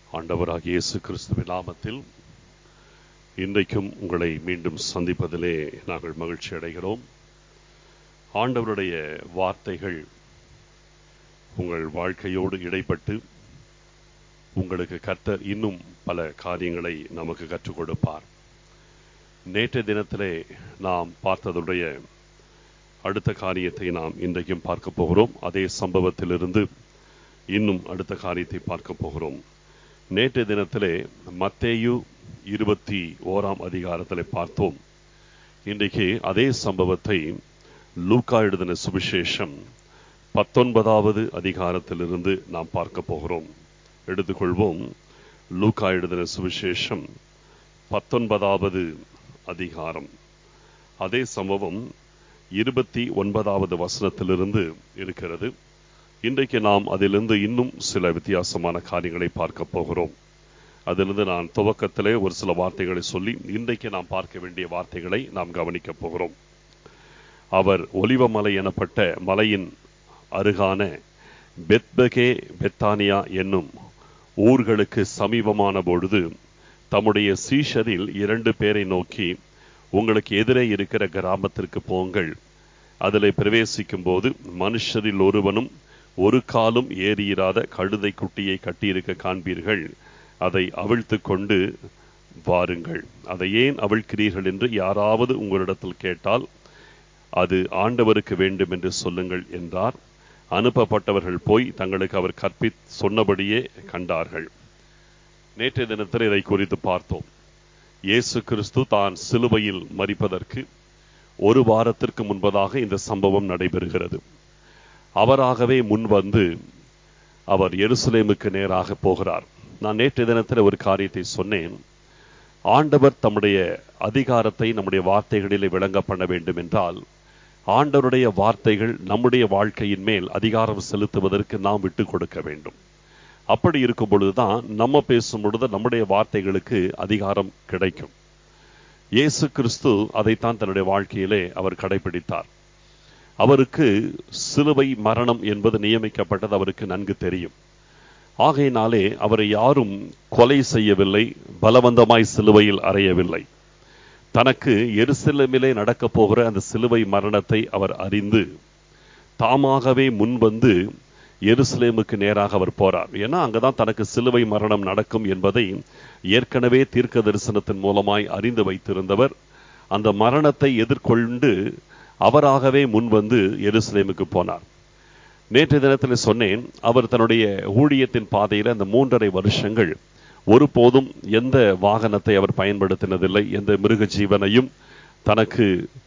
ஆண்டவராகிய இயேசு கிறிஸ்துவின் நாமத்தில் இன்றைக்கும் உங்களை மீண்டும் சந்திப்பதிலே நாங்கள் மகிழ்ச்சி அடைகிறோம். ஆண்டவருடைய வார்த்தைகள் உங்கள் வாழ்க்கையோடு இடைப்பட்டு உங்களுக்கு கர்த்தர் இன்னும் பல காரியங்களை நமக்கு கற்றுக் கொடுப்பார். நேற்றைய தினத்திலே நாம் பார்த்ததுடைய அடுத்த காரியத்தை நாம் இன்றைக்கும் பார்க்க போகிறோம். அதே சம்பவத்திலிருந்து இன்னும் அடுத்த காரியத்தை பார்க்க போகிறோம். நேற்றைய தினத்திலே மத்தேயு 21 அதிகாரத்திலே பார்த்தோம். இன்றைக்கு அதே சம்பவத்தை லூக்கா எழுதின சுவிசேஷம் 19 அதிகாரத்திலிருந்து நாம் பார்க்க போகிறோம். எடுத்துக்கொள்வோம். லூக்கா எழுதின சுவிசேஷம் 19 அதிகாரம். அதே சம்பவம் 29 வசனத்திலிருந்து இருக்கிறது. இன்றைக்கு நாம் அதிலிருந்து இன்னும் சில வித்தியாசமான காரியங்களை பார்க்க போகிறோம். அதிலிருந்து நான் துவக்கத்திலே ஒரு சில வார்த்தைகளை சொல்லி இன்றைக்கு நாம் பார்க்க வேண்டிய வார்த்தைகளை நாம் கவனிக்க போகிறோம். அவர் ஒலிவமலை எனப்பட்ட மலையின் அருகான பெத்பகே பெத்தானியா என்னும் ஊர்களுக்கு சமீபமான பொழுது தம்முடைய சீஷரில் 2 பேரை நோக்கி, உங்களுக்கு எதிரே இருக்கிற கிராமத்திற்கு போங்கள். அதில் பிரவேசிக்கும் போது மனுஷரில் ஒருவனும் ஒரு காலும் ஏறியிராத கழுதை குட்டியை கட்டியிருக்க காண்பீர்கள். அதை அவிழ்த்து கொண்டு வாருங்கள். அதை ஏன் அவிழ்க்கிறீர்கள் என்று யாராவது உங்களிடத்தில் கேட்டால் அது ஆண்டவருக்கு வேண்டும் என்று சொல்லுங்கள் என்றார். அனுப்பப்பட்டவர்கள் போய் தங்களுக்கு அவர் சொன்னபடியே கண்டார்கள். நேற்றைய தினத்தில் இதை குறித்து பார்த்தோம். இயேசு கிறிஸ்து தான் சிலுவையில் மரிப்பதற்கு 1 வாரத்திற்கு முன்பதாக இந்த சம்பவம் நடைபெறுகிறது. அவராகவே முன்வந்து அவர் எருசலேமுக்கு நேராக போகிறார். நான் நேற்றைய தினத்தில் ஒரு காரியத்தை சொன்னேன். ஆண்டவர் தம்முடைய அதிகாரத்தை நம்முடைய வார்த்தைகளிலே விளங்க பண்ண வேண்டும் என்றால் ஆண்டவருடைய வார்த்தைகள் நம்முடைய வாழ்க்கையின் மேல் அதிகாரம் செலுத்துவதற்கு நாம் விட்டு கொடுக்க வேண்டும். அப்படி இருக்கும் பொழுதுதான் நம்ம பேசும் பொழுது நம்முடைய வார்த்தைகளுக்கு அதிகாரம் கிடைக்கும். இயேசு கிறிஸ்து அதைத்தான் தன்னுடைய வாழ்க்கையிலே அவர் கடைபிடித்தார். அவருக்கு சிலுவை மரணம் என்பது நியமிக்கப்பட்டது அவருக்கு நன்கு தெரியும். ஆகையினாலே அவரை யாரும் கொலை செய்யவில்லை, பலவந்தமாய் சிலுவையில் அறையவில்லை. தனக்கு எருசலேமிலே நடக்க போகிற அந்த சிலுவை மரணத்தை அவர் அறிந்து தாமாகவே முன்வந்து எருசலேமுக்கு நேராக அவர் போறார். ஏன்னா அங்கதான் தனக்கு சிலுவை மரணம் நடக்கும் என்பதை ஏற்கனவே தீர்க்க தரிசனத்தின் மூலமாய் அறிந்து வைத்திருந்தவர். அந்த மரணத்தை எதிர்கொண்டு அவராகவே முன்வந்து எருசலேமுக்கு போனார். நேற்று தினத்தில் சொன்னேன், அவர் தன்னுடைய ஊழியத்தின் பாதையில் அந்த 3.5 வருஷங்கள் ஒருபோதும் எந்த வாகனத்தை அவர் பயன்படுத்தினதில்லை, எந்த மிருக ஜீவனையும் தனக்கு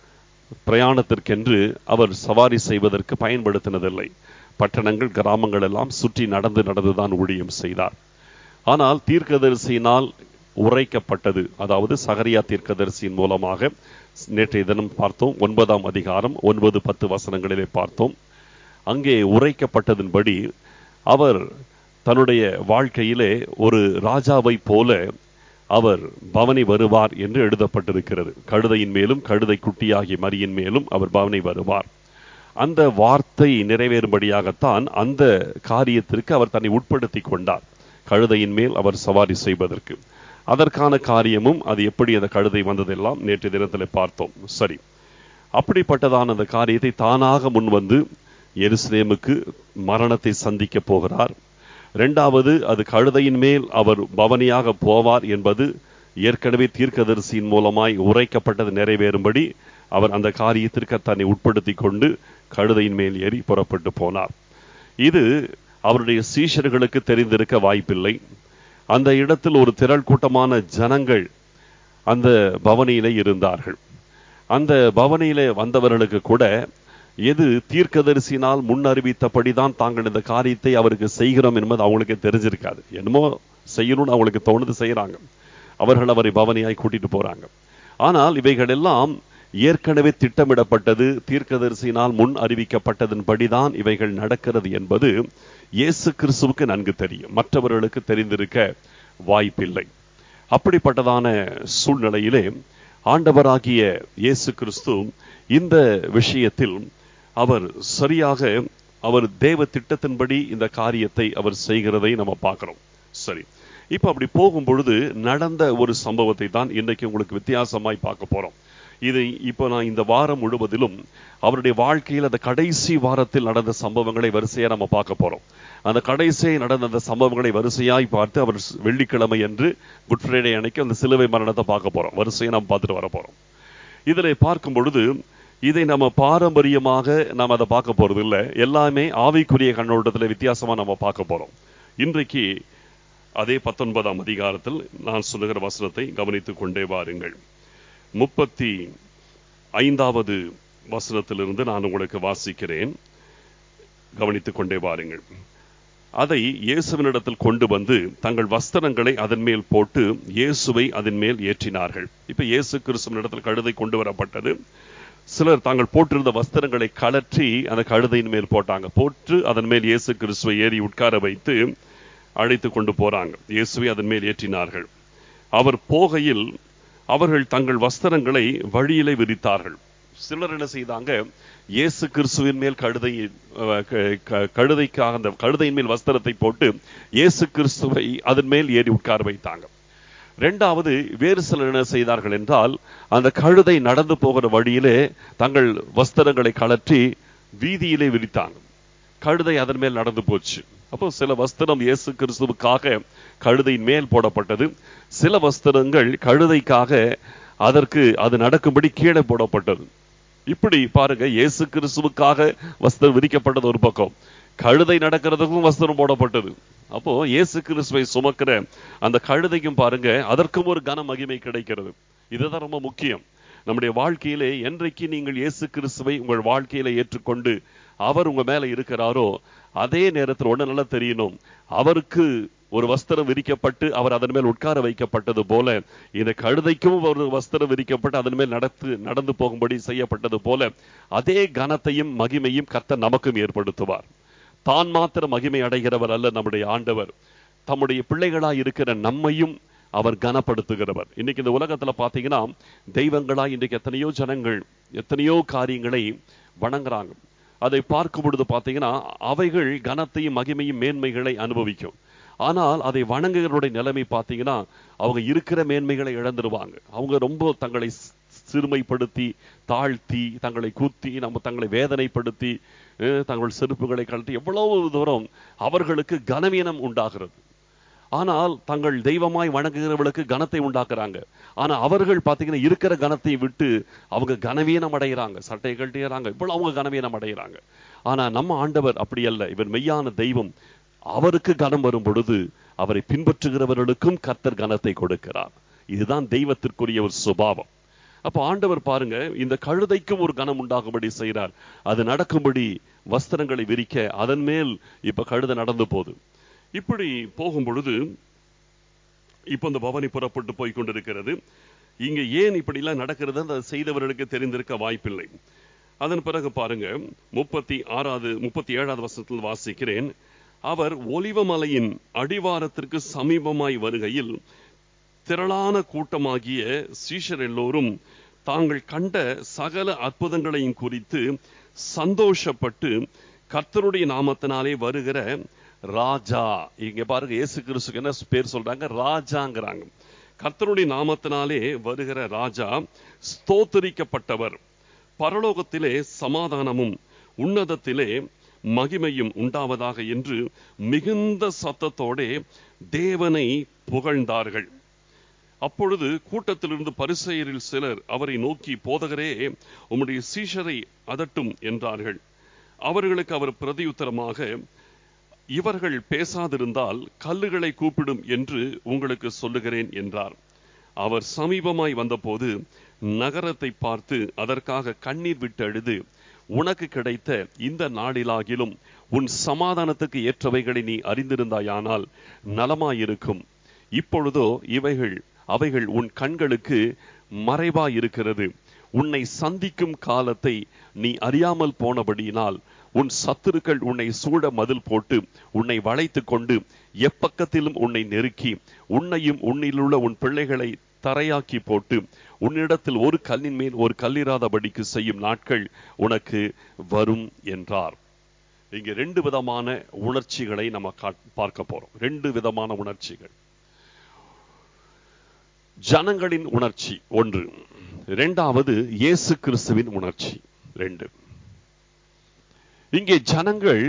பிரயாணத்திற்கென்று அவர் சவாரி செய்வதற்கு பயன்படுத்தினதில்லை. பட்டணங்கள் கிராமங்கள் எல்லாம் சுற்றி நடந்துதான் ஊழியம் செய்தார். ஆனால் தீர்க்கதரிசியினால் உரைக்கப்பட்டது, அதாவது சகரியா தீர்க்கதரிசியின் மூலமாக நேற்றைய தினம் பார்த்தோம். 9 அதிகாரம் 9-10 வசனங்களிலே பார்த்தோம். அங்கே உரைக்கப்பட்டதின்படி அவர் தன்னுடைய வாழ்க்கையிலே ஒரு ராஜாவை போல அவர் பவனி வருவார் என்று எழுதப்பட்டிருக்கிறது. கழுதையின் மேலும் கழுதை குட்டியாகிய மரியின் மேலும் அவர் பவனி வருவார். அந்த வார்த்தை நிறைவேறும்படியாகத்தான் அந்த காரியத்திற்கு அவர் தன்னை உட்படுத்தி கொண்டார். கழுதையின் மேல் அவர் சவாரி செய்வதற்கு அதற்கான காரியமும் அது எப்படி அந்த கழுதை வந்ததெல்லாம் நேற்று தினத்தில் பார்த்தோம். சரி, அப்படிப்பட்டதான அந்த காரியத்தை தானாக முன்வந்து எருசலேமுக்கு மரணத்தை சந்திக்க போகிறார். 2வது, அது கழுதையின் மேல் அவர் பவனியாக போவார் என்பது ஏற்கனவே தீர்க்கதரிசியின் மூலமாய் உரைக்கப்பட்டது நிறைவேறும்படி அவர் அந்த காரியத்திற்கு தன்னை உட்படுத்தி கொண்டு கழுதையின் மேல் ஏறி புறப்பட்டு போனார். இது அவருடைய சீஷர்களுக்கு தெரிந்திருக்க வாய்ப்பில்லை. அந்த இடத்தில் ஒரு திரள் கூட்டமான ஜனங்கள் அந்த பவனியிலே இருந்தார்கள். அந்த பவனியிலே வந்தவர்களுக்கு கூட எது தீர்க்கதரிசினால் முன் அறிவித்தபடிதான் தாங்கள் இந்த காரியத்தை அவருக்கு செய்கிறோம் என்பது அவங்களுக்கு தெரிஞ்சிருக்காது. என்னமோ செய்யணும்னு அவங்களுக்கு தோணுது, செய்யறாங்க. அவர்கள் அவரை பவனியாய் கூட்டிட்டு போறாங்க. ஆனால் இவைகள் எல்லாம் ஏற்கனவே திட்டமிடப்பட்டது, தீர்க்கதரிசியினால் முன் அறிவிக்கப்பட்டதன்படிதான் இவைகள் நடக்கிறது என்பது இயேசு கிறிஸ்துவுக்கு நன்கு தெரியும். மற்றவர்களுக்கு தெரிந்திருக்க வாய்ப்பில்லை. அப்படிப்பட்டதான சூழ்நிலையிலே ஆண்டவராகிய இயேசு கிறிஸ்து இந்த விஷயத்தில் அவர் சரியாக அவர் தேவ திட்டத்தின்படி இந்த காரியத்தை அவர் செய்கிறதை நம்ம பார்க்கிறோம். சரி, இப்ப அப்படி போகும் பொழுது நடந்த ஒரு சம்பவத்தை தான் இன்றைக்கு உங்களுக்கு வித்தியாசமாய் பார்க்க போறோம். இதை இப்போ நான் இந்த வாரம் முழுவதிலும் அவருடைய வாழ்க்கையில் அந்த கடைசி வாரத்தில் நடந்த சம்பவங்களை வரிசையா நம்ம பார்க்க போறோம். அந்த கடைசியை நடந்த அந்த சம்பவங்களை வரிசையாய் பார்த்து அவர் வெள்ளிக்கிழமை என்று குட் ஃப்ரைடே அன்னைக்கு அந்த சிலுவை மரணத்தை பார்க்க போறோம். வரிசையை நம்ம பார்த்துட்டு வர போறோம். இதில் பார்க்கும் பொழுது இதை நம்ம பாரம்பரியமாக நாம் அதை பார்க்க போறது இல்லை. எல்லாமே ஆவிக்குரிய கண்ணோட்டத்தில் வித்தியாசமா நம்ம பார்க்க போறோம். இன்றைக்கு அதே 19ஆம் அதிகாரத்தில் நான் சொல்லுகிற வசனத்தை கவனித்துக் கொண்டே வாருங்கள். 35வது வசனத்திலிருந்து நான் உங்களுக்கு வாசிக்கிறேன். கவனித்துக் கொண்டே வாருங்கள். அதை இயேசுவினிடத்தில் கொண்டு வந்து தங்கள் வஸ்திரங்களை அதன் மேல் போட்டு இயேசுவை அதன் மேல் ஏற்றினார்கள். இப்ப இயேசு கிறிஸ்துவினிடத்தில் கழுதை கொண்டு வரப்பட்டது. சிலர் தாங்கள் போட்டிருந்த வஸ்திரங்களை கழற்றி அந்த கழுதையின் மேல் போட்டாங்க. போட்டு அதன் மேல் இயேசு கிறிஸ்துவை ஏறி உட்கார வைத்து அழைத்து கொண்டு போறாங்க. இயேசுவை அதன் மேல் ஏற்றினார்கள். அவர் போகையில் அவர்கள் தங்கள் வஸ்திரங்களை வழியிலே விரித்தார்கள். சிலர் என்ன செய்தாங்க, இயேசு கிறிஸ்துவின் மேல் கழுதைக்காக அந்த கழுதையின் மேல் வஸ்திரத்தை போட்டு இயேசு கிறிஸ்துவை அதன் மேல் ஏறி உட்கார வைத்தாங்க. இரண்டாவது, வேறு சிலர் என்ன செய்தார்கள் என்றால், அந்த கழுதை நடந்து போகிற வழியிலே தங்கள் வஸ்திரங்களை கழற்றி வீதியிலே விரித்தாங்க. கழுதை அதன் மேல் நடந்து போச்சு. அப்போ சில வஸ்திரம் இயேசு கிறிஸ்துவுக்காக கழுதையின் மேல் போடப்பட்டது. சில வஸ்திரங்கள் கழுதைக்காக அதற்கு அது நடக்கும்படி கீழே போடப்பட்டது. இப்படி பாருங்க, இயேசு கிறிஸ்துவுக்காக வஸ்திரம் விரிக்கப்பட்டது ஒரு பக்கம், கழுதை நடக்கிறதுக்கும் வஸ்திரம் போடப்பட்டது. அப்போ இயேசு கிறிஸ்துவை சுமக்கிற அந்த கழுதைக்கும் பாருங்க, அதற்கும் ஒரு கன மகிமை கிடைக்கிறது. இதுதான் ரொம்ப முக்கியம். நம்முடைய வாழ்க்கையிலே என்றைக்கு நீங்கள் இயேசு கிறிஸ்துவை உங்கள் வாழ்க்கையில ஏற்றுக்கொண்டு அவர் உங்க மேல இருக்கிறாரோ, அதே நேரத்தில் ஒண்ணு நல்லா தெரியணும், அவருக்கு ஒரு வஸ்திரம் விரிக்கப்பட்டு அவர் அதன் மேல் உட்கார வைக்கப்பட்டது போல, இந்த கழுதைக்கும் ஒரு வஸ்திரம் விரிக்கப்பட்டு அதன் மேல் நடந்து போகும்படி செய்யப்பட்டது போல, அதே கனத்தையும் மகிமையும் கர்த்தர் நமக்கும் ஏற்படுத்துவார். தான் மாத்திரம் மகிமை அடைகிறவர் அல்ல நம்முடைய ஆண்டவர், தம்முடைய பிள்ளைகளாய் இருக்கிற நம்மையும் அவர் கனப்படுத்துகிறவர். இன்னைக்கு இந்த உலகத்துல பாத்தீங்கன்னா, தெய்வங்களாய் இன்றைக்கு எத்தனையோ ஜனங்கள் எத்தனையோ காரியங்களை வணங்குறாங்க. அதை பார்க்கும் பொழுது பாத்தீங்கன்னா, அவைகள் கனத்தையும் மகிமையும் மேன்மைகளை அனுபவிக்கும். ஆனால் அதை வணங்குகிறவருடைய நிலைமை பார்த்தீங்கன்னா, அவங்க இருக்கிற மேன்மைகளை இழந்துருவாங்க. அவங்க ரொம்ப தங்களை சிறுமைப்படுத்தி தாழ்த்தி தங்களை குத்தி தங்களை வேதனைப்படுத்தி தங்கள் செருப்புகளை கழட்டி எவ்வளவு தூரம் அவர்களுக்கு கனவீனம் உண்டாகிறது. ஆனால் தங்கள் தெய்வமாய் வணங்குகிறவர்களுக்கு கனத்தை உண்டாக்குறாங்க. ஆனா அவர்கள் பார்த்தீங்கன்னா இருக்கிற கனத்தை விட்டு அவங்க கனவீனம் அடைகிறாங்க, சட்டையை கழட்டுகிறாங்க, இவ்வளவு அவங்க கனவீனம் அடைகிறாங்க. ஆனா நம்ம ஆண்டவர் அப்படி அல்ல. இவர் மெய்யான தெய்வம். அவருக்கு கனம் வரும் பொழுது அவரை பின்பற்றுகிறவர்களுக்கும் கர்த்தர் கனத்தை கொடுக்கிறார். இதுதான் தெய்வத்திற்குரிய ஒரு சுபாவம். அப்ப ஆண்டவர் பாருங்க, இந்த கழுதைக்கும் ஒரு கனம் உண்டாகும்படி செய்கிறார். அது நடக்கும்படி வஸ்திரங்களை விரிக்க அதன் மேல் இப்ப கழுதை நடந்து போகுது. இப்படி போகும் பொழுது இப்ப இந்த பவனி புறப்பட்டு போய் கொண்டிருக்கிறது. இங்க ஏன் இப்படி எல்லாம் நடக்கிறது அந்த செய்தவர்களுக்கு தெரிந்திருக்க வாய்ப்பில்லை. அதன் பிறகு பாருங்க, 37வது வசனத்தில் வாசிக்கிறேன். அவர் ஒலிவமலையின் அடிவாரத்திற்கு சமீபமாய் வருகையில் திரளான கூட்டமாகிய சீஷர் எல்லோரும் தாங்கள் கண்ட சகல அற்புதங்களையும் குறித்து சந்தோஷப்பட்டு கர்த்தருடைய நாமத்தினாலே வருகிற ராஜா, இங்க பாருங்க இயேசு கிறிஸ்துக்கு என்ன பேர் சொல்றாங்க, ராஜாங்கிறாங்க. கர்த்தருடைய நாமத்தினாலே வருகிற ராஜா ஸ்தோத்தரிக்கப்பட்டவர், பரலோகத்திலே சமாதானமும் உன்னதத்திலே மகிமையும் உண்டாவதாக என்று மிகுந்த சத்தத்தோடே தேவனை புகழ்ந்தார்கள். அப்பொழுது கூட்டத்திலிருந்து பரிசேயரில் சிலர் அவரை நோக்கி, போதகரே, உம்முடைய சீஷரை அதட்டும் என்றார்கள். அவர்களுக்கு அவர் பிரதியுத்தரமாக, இவர்கள் பேசாதிருந்தால் கல்லுகளை கூப்பிடும் என்று உங்களுக்கு சொல்லுகிறேன் என்றார். அவர் சமீபமாய் வந்தபோது நகரத்தை பார்த்து அதற்காக கண்ணீர் விட்டு அழுது, உனக்கு கிடைத்த இந்த நாளிலாகிலும் உன் சமாதானத்துக்கு ஏற்றவைகளை நீ அறிந்திருந்தாயானால் நலமாயிருக்கும். இப்பொழுதோ அவைகள் உன் கண்களுக்கு மறைவாயிருக்கிறது. உன்னை சந்திக்கும் காலத்தை நீ அறியாமல் போனபடியினால் உன் சத்துருக்கள் உன்னை சூழ மதில் போட்டு உன்னை வளைத்து கொண்டு எப்பக்கத்திலும் உன்னை நெருக்கி உன்னையும் உன்னிலுள்ள உன் பிள்ளைகளை தரையாக்கி போட்டு உன்னிடத்தில் ஒரு கல்லின் மேல் ஒரு கல்லிராதபடிக்கு செய்யும் நாட்கள் உனக்கு வரும் என்றார். இங்க 2 விதமான உணர்ச்சிகளை நம்ம பார்க்க போறோம். 2 விதமான உணர்ச்சிகள். ஜனங்களின் உணர்ச்சி ஒன்று, இரண்டாவது இயேசு கிறிஸ்துவின் உணர்ச்சி ரெண்டு. இங்கே ஜனங்கள்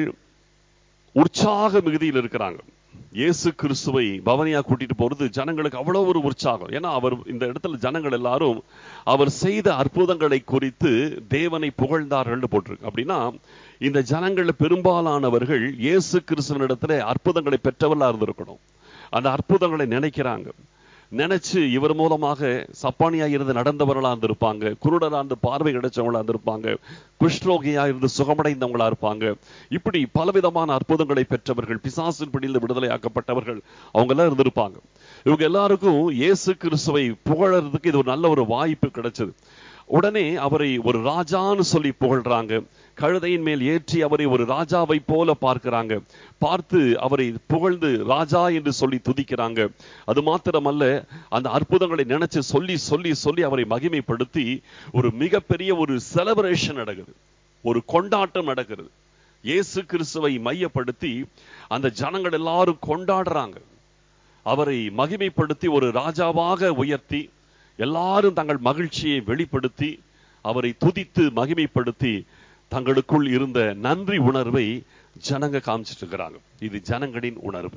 உற்சாக மிகுதியில் இருக்கிறாங்க. இயேசு கிறிஸ்துவை பவனியா கூட்டிட்டு போறது ஜனங்களுக்கு அவ்வளவு ஒரு உற்சாகம். ஏன்னா அவர் இந்த இடத்துல ஜனங்கள் எல்லாரும் அவர் செய்த அற்புதங்களை குறித்து தேவனை புகழ்ந்தார்கள் போட்டிருக்கு. அப்படின்னா இந்த ஜனங்கள் பெரும்பாலானவர்கள் இயேசு கிறிஸ்துவின் இடத்துல அற்புதங்களை பெற்றவர்களா இருந்திருக்கணும். அந்த அற்புதங்களை நினைக்கிறாங்க. நினைச்சு இவர் மூலமாக சப்பானியா இருந்து நடந்தவர்களா இருந்திருப்பாங்க, குருடரா இருந்து பார்வை கிடைச்சவங்களா இருந்திருப்பாங்க, குஷ்ரோகியா இருந்து சுகமடைந்தவங்களா இருப்பாங்க. இப்படி பலவிதமான அற்புதங்களை பெற்றவர்கள், பிசாசின் பிடியில் விடுதலையாக்கப்பட்டவர்கள் அவங்க எல்லாம் இருந்திருப்பாங்க. இவங்க எல்லாருக்கும் இயேசு கிறிஸ்துவை புகழறதுக்கு இது ஒரு நல்ல ஒரு வாய்ப்பு கிடைச்சது. உடனே அவரை ஒரு ராஜான்னு சொல்லி புகழ்றாங்க. கழுதையின் மேல் ஏற்றி அவரை ஒரு ராஜாவை போல பார்க்கிறாங்க. பார்த்து அவரை புகழ்ந்து ராஜா என்று சொல்லி துதிக்கிறாங்க. அது மாத்திரமல்ல, அந்த அற்புதங்களை நினைச்சு சொல்லி சொல்லி சொல்லி அவரை மகிமைப்படுத்தி ஒரு மிகப்பெரிய ஒரு செலிப்ரேஷன் நடக்குது, ஒரு கொண்டாட்டம் நடக்கிறது. இயேசு கிறிஸ்துவை மையப்படுத்தி அந்த ஜனங்கள் எல்லாரும் கொண்டாடுறாங்க. அவரை மகிமைப்படுத்தி ஒரு ராஜாவாக உயர்த்தி எல்லாரும் தங்கள் மகிழ்ச்சியை வெளிப்படுத்தி அவரை துதித்து மகிமைப்படுத்தி தங்களுக்குள் இருந்த நன்றி உணர்வை ஜனங்க காமிச்சிட்டு இருக்கிறாங்க. இது ஜனங்களின் உணர்வு.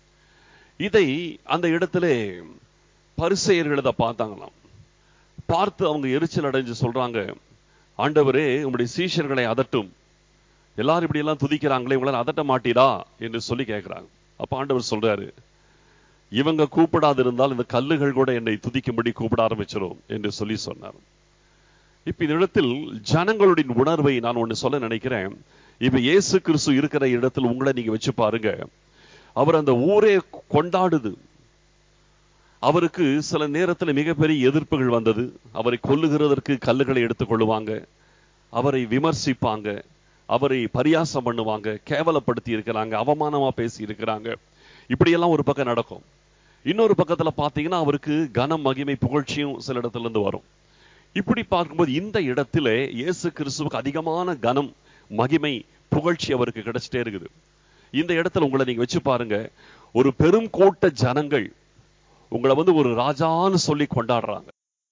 இதை அந்த இடத்துல பரிசேயர்கள் இதை பார்த்தாங்களாம். பார்த்து அவங்க எரிச்சல் அடைஞ்சு சொல்றாங்க, ஆண்டவரே உங்களுடைய சீஷர்களை அதட்டும், எல்லாரும் இப்படி எல்லாம் துதிக்கிறாங்களே, உங்களால் அதட்ட மாட்டீரா என்று சொல்லி கேட்கிறாங்க. அப்ப ஆண்டவர் சொல்றாரு, இவங்க கூப்பிடாது இருந்தால் இந்த கல்லுகள் கூட என்னை துதிக்கும்படி கூப்பிட ஆரம்பிச்சிடும் என்று சொல்லி சொன்னார். இப்ப இந்த இடத்தில் ஜனங்களுடைய உணர்வை நான் ஒண்ணு சொல்ல நினைக்கிறேன். இப்ப இயேசு கிறிஸ்து இருக்கிற இடத்தில் உங்களை நீங்க வச்சு பாருங்க. அவர் அந்த ஊரே கொண்டாடுது. அவருக்கு சில நேரத்தில் மிகப்பெரிய எதிர்ப்புகள் வந்தது. அவரை கொல்லுகிறதற்கு கல்லுகளை எடுத்துக் கொள்ளுவாங்க, அவரை விமர்சிப்பாங்க, அவரை பரியாசம் பண்ணுவாங்க, கேவலப்படுத்தி இருக்கிறாங்க, அவமானமா பேசி இருக்கிறாங்க. இப்படியெல்லாம் ஒரு பக்கம் நடக்கும். இன்னொரு பக்கத்துல பாத்தீங்கன்னா அவருக்கு கனம் மகிமை புகழ்ச்சியும் சில இடத்துல இருந்து வரும். இப்படி பார்க்கும்போது இந்த இடத்துல இயேசு கிறிஸ்துவுக்கு அதிகமான கனம் மகிமை புகழ்ச்சி அவருக்கு கிடைச்சிட்டே இருக்குது. இந்த இடத்துல உங்களை நீங்க வச்சு பாருங்க. ஒரு பெரும் கூட்ட ஜனங்கள் உங்களை ஒரு ராஜான்னு சொல்லி கொண்டாடுறாங்க.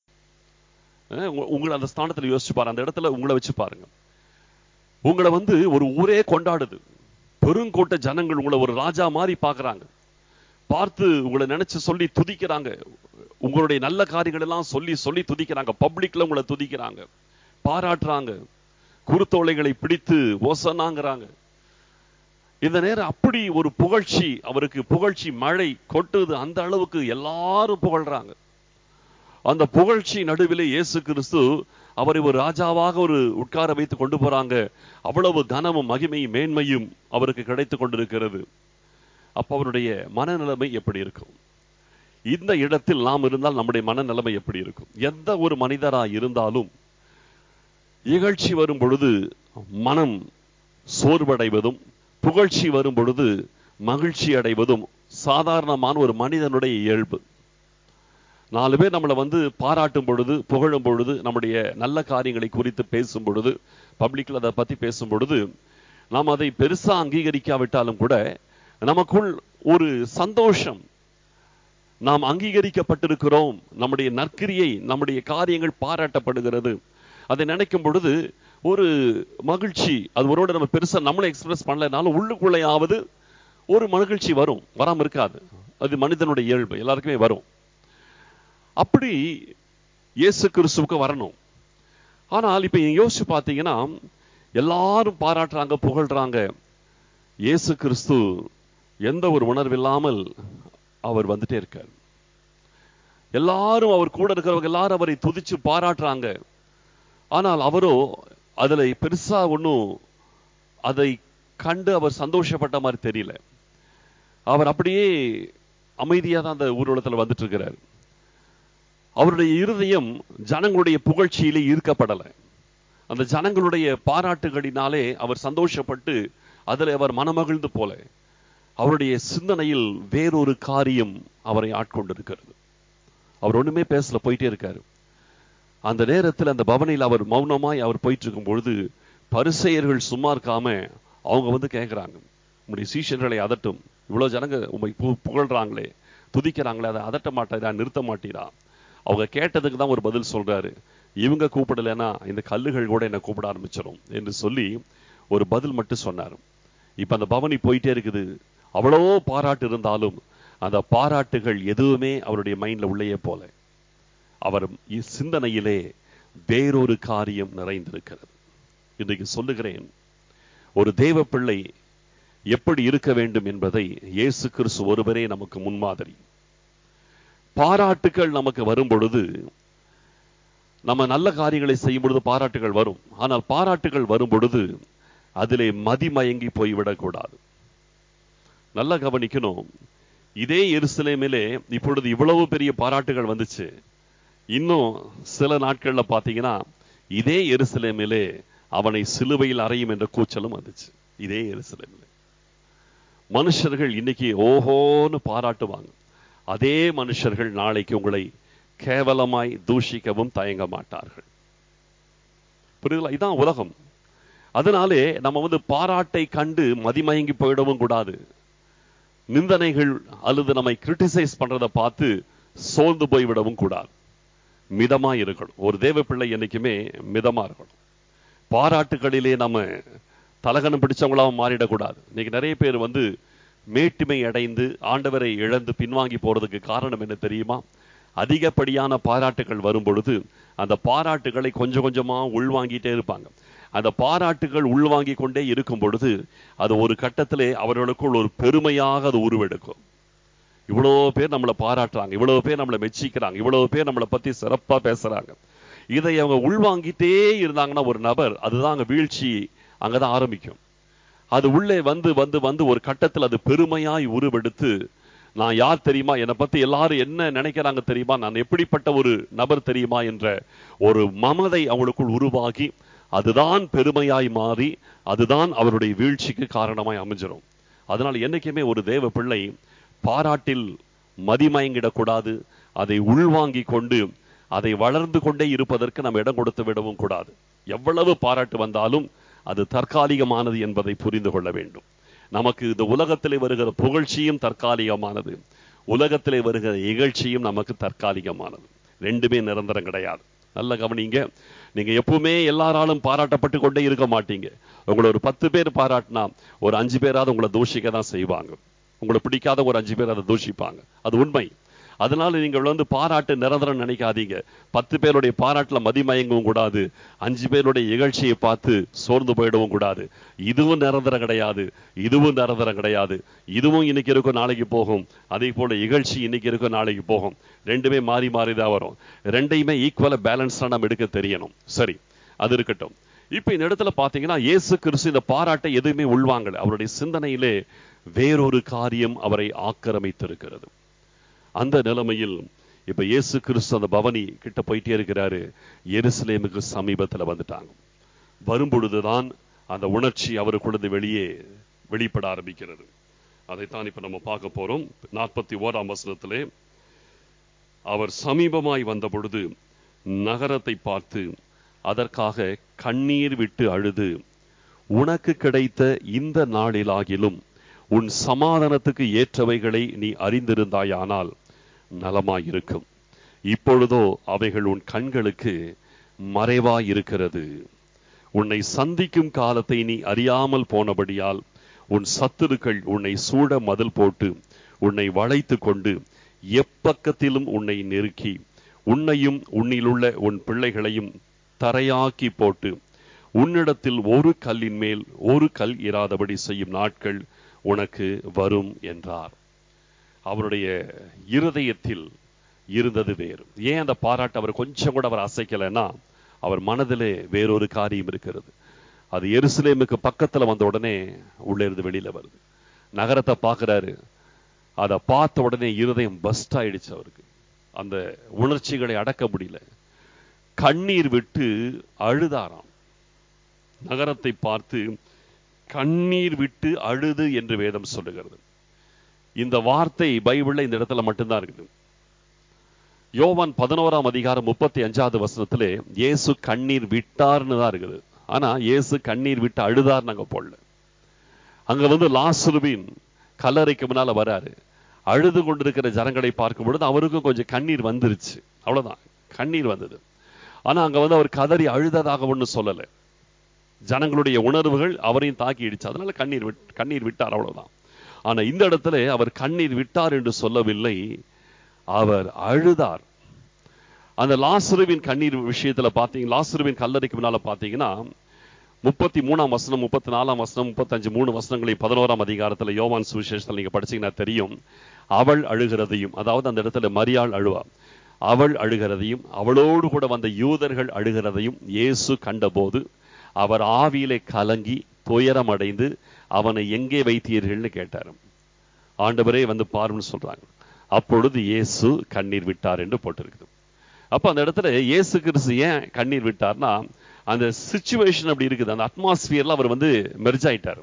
உங்களை அந்த ஸ்தானத்துல யோசிச்சு பாருங்க. அந்த இடத்துல உங்களை வச்சு பாருங்க. உங்களை ஒரு ஊரே கொண்டாடுது. பெருங்கூட்ட ஜனங்கள் உங்களை ஒரு ராஜா மாதிரி பாக்குறாங்க. பார்த்து உங்களை நினைச்சு சொல்லி துதிக்கிறாங்க. உங்களுடைய நல்ல காரியங்கள் எல்லாம் சொல்லி சொல்லி துதிக்கிறாங்க. பப்ளிக்ல உங்களை துதிக்கிறாங்க, பாராட்டுறாங்க, குருத்தோலைகளை பிடித்து ஓசனாங்கிறாங்க. இந்த நேரம் அப்படி ஒரு புகழ்ச்சி, அவருக்கு புகழ்ச்சி மழை கொட்டுது. அந்த அளவுக்கு எல்லாரும் புகழ்றாங்க. அந்த புகழ்ச்சி நடுவிலே இயேசு கிறிஸ்து அவரை ஒரு ராஜாவாக ஒரு உட்கார வைத்து கொண்டு போறாங்க. அவ்வளவு கனமும் மகிமையும் மேன்மையும் அவருக்கு கிடைத்து கொண்டிருக்கிறது. அப்ப அவருடைய மனநிலைமை எப்படி இருக்கும்? இந்த இடத்தில் நாம் இருந்தால் நம்முடைய மனநிலைமை எப்படி இருக்கும்? எந்த ஒரு மனிதரா இருந்தாலும் இகழ்ச்சி வரும் பொழுது மனம் சோர்வடைவதும், புகழ்ச்சி வரும் பொழுது மகிழ்ச்சி அடைவதும் சாதாரணமான ஒரு மனிதனுடைய இயல்பு. 4 பேர் நம்மளை பாராட்டும் பொழுது, புகழும் பொழுது, நம்முடைய நல்ல காரியங்களை குறித்து பேசும் பொழுது, பப்ளிக்ல அதை பத்தி பேசும் பொழுது, நாம் அதை பெருசா அங்கீகரிக்காவிட்டாலும் கூட நமக்குள் ஒரு சந்தோஷம், நாம் அங்கீகரிக்கப்பட்டிருக்கிறோம், நம்முடைய நற்கிரியை, நம்முடைய காரியங்கள் பாராட்டப்படுகிறது, அதை நினைக்கும் பொழுது ஒரு மகிழ்ச்சி. அது ஒருவோட நம்ம பெருசா நம்மளை எக்ஸ்பிரஸ் பண்ணலனாலும் உள்ளுக்குள்ளையாவது ஒரு மகிழ்ச்சி வரும், வராம இருக்காது. அது மனிதனுடைய இயல்பு, எல்லாருக்குமே வரும். அப்படி இயேசு கிறிஸ்துவுக்கு வரணும். ஆனால் இப்ப யோசிச்சு பார்த்தீங்கன்னா எல்லாரும் பாராட்டுறாங்க, புகழ்றாங்க. இயேசு கிறிஸ்து எந்த ஒரு உணர்வில்லாமல் அவர் வந்துட்டே இருக்கார். எல்லாரும் அவர் கூட இருக்கிறவங்க எல்லாரும் அவரை துதிச்சு பாராட்டுறாங்க. ஆனால் அவரோ அதுல பெருசா ஒன்னும் அதை கண்டு அவர் சந்தோஷப்பட்ட மாதிரி தெரியல. அவர் அப்படியே அமைதியா தான் அந்த ஊர்வலத்தில் வந்துட்டு இருக்கிறார். அவருடைய இருதயம் ஜனங்களுடைய புகழ்ச்சியிலே ஈர்க்கப்படல. அந்த ஜனங்களுடைய பாராட்டுகளினாலே அவர் சந்தோஷப்பட்டு அதில் அவர் மனமகிழ்ந்து போல அவருடைய சிந்தனையில் வேறொரு காரியம் அவரை ஆட்கொண்டிருக்கிறது. அவர் ஒண்ணுமே பேசல, போயிட்டே இருக்காரு. அந்த நேரத்தில் அந்த பவனில் அவர் மௌனமாய் அவர் போயிட்டு இருக்கும் பொழுது பரிசேயர்கள் சும்மா இருக்காம அவங்க கேட்கிறாங்க, உங்களுடைய சீஷர்களை அதட்டும், இவ்வளவு ஜனங்க உண்மை புகழ்றாங்களே, துதிக்கிறாங்களே, அதை அதட்ட மாட்டீரா, நிறுத்த மாட்டீரா, அவங்க கேட்டதுக்கு தான் ஒரு பதில் சொல்றாரு. இவங்க கூப்பிடலைன்னா இந்த கல்லுகள் கூட என்ன கூப்பிட ஆரம்பிச்சிடும் என்று சொல்லி ஒரு பதில் மட்டும் சொன்னார். இப்ப அந்த பவனி போயிட்டே இருக்குது. அவ்வளோ பாராட்டு இருந்தாலும் அந்த பாராட்டுகள் எதுவுமே அவருடைய மைண்ட்ல உள்ளேயே போல. அவர் சிந்தனையிலே வேறொரு காரியம் நிறைந்திருக்கிறது. இன்றைக்கு சொல்லுகிறேன், ஒரு தேவ பிள்ளை எப்படி இருக்க வேண்டும் என்பதை இயேசு கிறிஸ்து ஒருவரே நமக்கு முன்மாதிரி. பாராட்டுகள் நமக்கு வரும் பொழுது, நம்ம நல்ல காரியங்களை செய்யும் பொழுது பாராட்டுகள் வரும். ஆனால் பாராட்டுகள் வரும் பொழுது அதிலே மதிமயங்கி போய்விடக்கூடாது. நல்லா கவனிக்கணும். இதே எருசலேமிலே இப்பொழுது இவ்வளவு பெரிய பாராட்டுகள் வந்துச்சு. இன்னும் சில நாட்கள்ல பாத்தீங்கன்னா இதே எருசலேமிலே அவனை சிலுவையில் அறையும் என்ற கூச்சலும் வந்துச்சு. இதே எருசலேமிலே மனுஷர்கள் இன்னைக்கு ஓஹோன்னு பாராட்டுவாங்க. அதே மனுஷர்கள் நாளைக்கு உங்களை கேவலமாய் தூஷிக்கவும் தயங்க மாட்டார்கள். புரியுதுங்களா? இதான் உலகம். அதனாலே நம்ம பாராட்டை கண்டு மதிமயங்கி போயிடவும் கூடாது. நிந்தனைகள் அல்லது நம்மை கிரிட்டிசைஸ் பண்றதை பார்த்து சோர்ந்து போய்விடவும் கூடாது. மிதமா இருக்கணும். ஒரு தேவ பிள்ளை என்னைக்குமே மிதமா இருக்கணும். பாராட்டுகளிலே நம்ம தலகணம் பிடிச்சவங்களாவும் மாறிடக்கூடாது. இன்னைக்கு நிறைய பேர் மேட்டிமை அடைந்து ஆண்டவரை இழந்து பின்வாங்கி போறதுக்கு காரணம் என்ன தெரியுமா? அதிகப்படியான பாராட்டுகள் வரும் பொழுது அந்த பாராட்டுகளை கொஞ்சம் கொஞ்சமா உள்வாங்கிட்டே இருப்பாங்க. அந்த பாராட்டுகள் உள்வாங்கி கொண்டே இருக்கும் பொழுது அது ஒரு கட்டத்திலே அவர்களுக்குள் ஒரு பெருமையாக அது உருவெடுக்கும். இவ்வளோ பேர் நம்மளை பாராட்டுறாங்க, இவ்வளவு பேர் நம்மளை மெச்சிக்கிறாங்க, இவ்வளவு பேர் நம்மளை பத்தி சிறப்பா பேசுறாங்க. இதை அவங்க உள்வாங்கிட்டே இருந்தாங்கன்னா ஒரு நபர், அதுதான் அங்க வீழ்ச்சி அங்கதான் ஆரம்பிக்கும். அது உள்ளே வந்து வந்து வந்து ஒரு கட்டத்தில் அது பெருமையாய் உருவெடுத்து, நான் யார் தெரியுமா, என்னை பத்தி எல்லாரும் என்ன நினைக்கிறாங்க தெரியுமா, நான் எப்படிப்பட்ட ஒரு நபர் தெரியுமா என்ற ஒரு மமதை அவங்களுக்குள் உருவாகி அதுதான் பெருமையாய் மாறி அதுதான் அவருடைய வீழ்ச்சிக்கு காரணமாய் அமைஞ்சிடும். அதனால் என்னைக்குமே ஒரு தேவ பிள்ளை பாராட்டில் மதிமயங்கிடக்கூடாது. அதை உள்வாங்கி கொண்டு அதை வளர்ந்து கொண்டே இருப்பதற்கு நம்ம இடம் கொடுத்து விடவும் கூடாது. எவ்வளவு பாராட்டு வந்தாலும் அது தற்காலிகமானது என்பதை புரிந்து கொள்ள வேண்டும். நமக்கு இந்த உலகத்திலே வருகிற புகழ்ச்சியும் தற்காலிகமானது, உலகத்திலே வருகிற இகழ்ச்சியும் நமக்கு தற்காலிகமானது. ரெண்டுமே நிரந்தரம் கிடையாது. நல்ல கவனிங்க. நீங்க எப்பவுமே எல்லாராலும் பாராட்டப்பட்டு கொண்டே இருக்க மாட்டீங்க. உங்களை ஒரு 10 பேர் பாராட்டினா ஒரு 5 பேராவது உங்களை தூஷிக்க தான் செய்வாங்க. உங்களை பிடிக்காத ஒரு 5 பேர் அதை தூஷிப்பாங்க. அது உண்மை. அதனால நீங்கள் பாராட்டு நிரந்தரம் நினைக்காதீங்க. 10 பேருடைய பாராட்டுல மதிமயங்கவும் கூடாது. 5 பேருடைய இகழ்ச்சியை பார்த்து சோர்ந்து போயிடவும் கூடாது. இதுவும் நிரந்தரம் கிடையாது, இதுவும் நிரந்தரம் கிடையாது. இதுவும் இன்னைக்கு இருக்கும், நாளைக்கு போகும். அதே போல இகழ்ச்சி இன்னைக்கு இருக்கும், நாளைக்கு போகும். ரெண்டுமே மாறி மாறிதான் வரும். ரெண்டையுமே ஈக்குவலா பேலன்ஸா நம்ம எடுக்க தெரியணும். சரி, அது இருக்கட்டும். இப்ப இந்த இடத்துல பாத்தீங்கன்னா இயேசு கிறிஸ்து இந்த பாராட்டை எதுவுமே உள்வாங்கல. அவருடைய சிந்தனையிலே வேறொரு காரியம் அவரை ஆக்கிரமித்திருக்கிறது. அந்த நிலைமையில் இப்ப இயேசு கிறிஸ்து அந்த பவனி கிட்ட போயிட்டே இருக்கிறாரு. எருசலேமுக்கு சமீபத்துல வந்துட்டாங்க. வரும்பொழுதுதான் அந்த உணர்ச்சி அவருக்குள்ளது வெளிப்பட ஆரம்பிக்கிறது. அதைத்தான் இப்ப நம்ம பார்க்க போறோம். 41ஆம் வசனத்திலே, அவர் சமீபமாய் வந்த பொழுது நகரத்தை பார்த்து அதற்காக கண்ணீர் விட்டு அழுது, உனக்கு கிடைத்த இந்த நாளிலாகிலும் உன் சமாதானத்துக்கு ஏற்றவைகளை நீ அறிந்திருந்தாயானால் நலமாயிருக்கும். இப்பொழுதோ அவைகள் உன் கண்களுக்கு மறைவாயிருக்கிறது. உன்னை சந்திக்கும் காலத்தை நீ அறியாமல் போனபடியால் உன் சத்துருக்கள் உன்னை சூழ மதில் போட்டு உன்னை வளைத்து கொண்டு எப்பக்கத்திலும் உன்னை நெருக்கி உன்னையும் உன்னிலுள்ள உன் பிள்ளைகளையும் தரையாக்கி போட்டு உன்னிடத்தில் ஒரு கல்லின் மேல் ஒரு கல் இராதபடி செய்யும் நாட்கள் உனக்கு வரும் என்றார். அவருடைய இருதயத்தில் இருந்தது வேறு. ஏன் அந்த பாராட்டு அவர் கொஞ்சம் கூட அவர் அசைக்கலைன்னா, அவர் மனதிலே வேறொரு காரியம் இருக்கிறது. அது எருசலேமுக்கு பக்கத்துல வந்த உடனே உள்ளே இருந்து வெளியில வருது. நகரத்தை பார்க்கிறாரு. அதை பார்த்த உடனே இருதயம் பஸ்ட் ஆயிடுச்சு அவருக்கு. அந்த உணர்ச்சிகளை அடக்க முடியல. கண்ணீர் விட்டு அழுதாராம். நகரத்தை பார்த்து கண்ணீர் விட்டு அழுது என்று வேதம் சொல்லுகிறது. இந்த வார்த்தை பைபிள்ல இந்த இடத்துல மட்டும்தான் இருக்குது. யோவான் 11ஆம் அதிகாரம் 35வது வசனத்திலே இயேசு கண்ணீர் விட்டார்னு தான் இருக்குது. ஆனா இயேசு கண்ணீர் விட்டு அழுதார் நாங்க போடல. அங்க லாசருவின் கல்லறைக்கு முன்னால வராரு. அழுது கொண்டிருக்கிற ஜனங்களை பார்க்கும் பொழுது அவருக்கும் கொஞ்சம் கண்ணீர் வந்துருச்சு. அவ்வளவுதான், கண்ணீர் வந்தது. ஆனா அங்க அவர் கதறி அழுததாக ஒண்ணு சொல்லல. ஜனங்களுடைய உணர்வுகள் அவரையும் தாக்கி இடிச்சு, அதனால கண்ணீர் விட்டார், அவ்வளவுதான். ஆனா இந்த இடத்துல அவர் கண்ணீர் விட்டார் என்று சொல்லவில்லை, அவர் அழுதார். அந்த லாசருவின் கண்ணீர் விஷயத்துல பாத்தீங்க, லாசருவின் கல்லறைக்கு முன்னால பாத்தீங்கன்னா 33ஆம் வசனம், 34ஆம் வசனம், 35 3 வசனங்களை 11ஆம் அதிகாரத்துல யோவான் சுவிசேஷத்துல நீங்க படிச்சீங்கன்னா தெரியும். அவள் அழுகிறதையும், அதாவது அந்த இடத்துல மரியாள் அழுவா, அவள் அழுகிறதையும் அவளோடு கூட வந்த யூதர்கள் அழுகிறதையும் இயேசு கண்டபோது அவர் ஆவியிலே கலங்கி துயரம் அடைந்து அவனை எங்கே வைத்தீர்கள்னு கேட்டார். ஆண்டவரே பாருன்னு சொல்றாங்க. அப்பொழுது இயேசு கண்ணீர் விட்டார் என்று போட்டிருக்குது. அப்ப அந்த இடத்துல இயேசு கிறிஸ்து ஏன் கண்ணீர் விட்டார்னா, அந்த சிச்சுவேஷன் அப்படி இருக்குது, அந்த அட்மாஸ்பியர்ல அவர் மெர்ஜ் ஆயிட்டார்.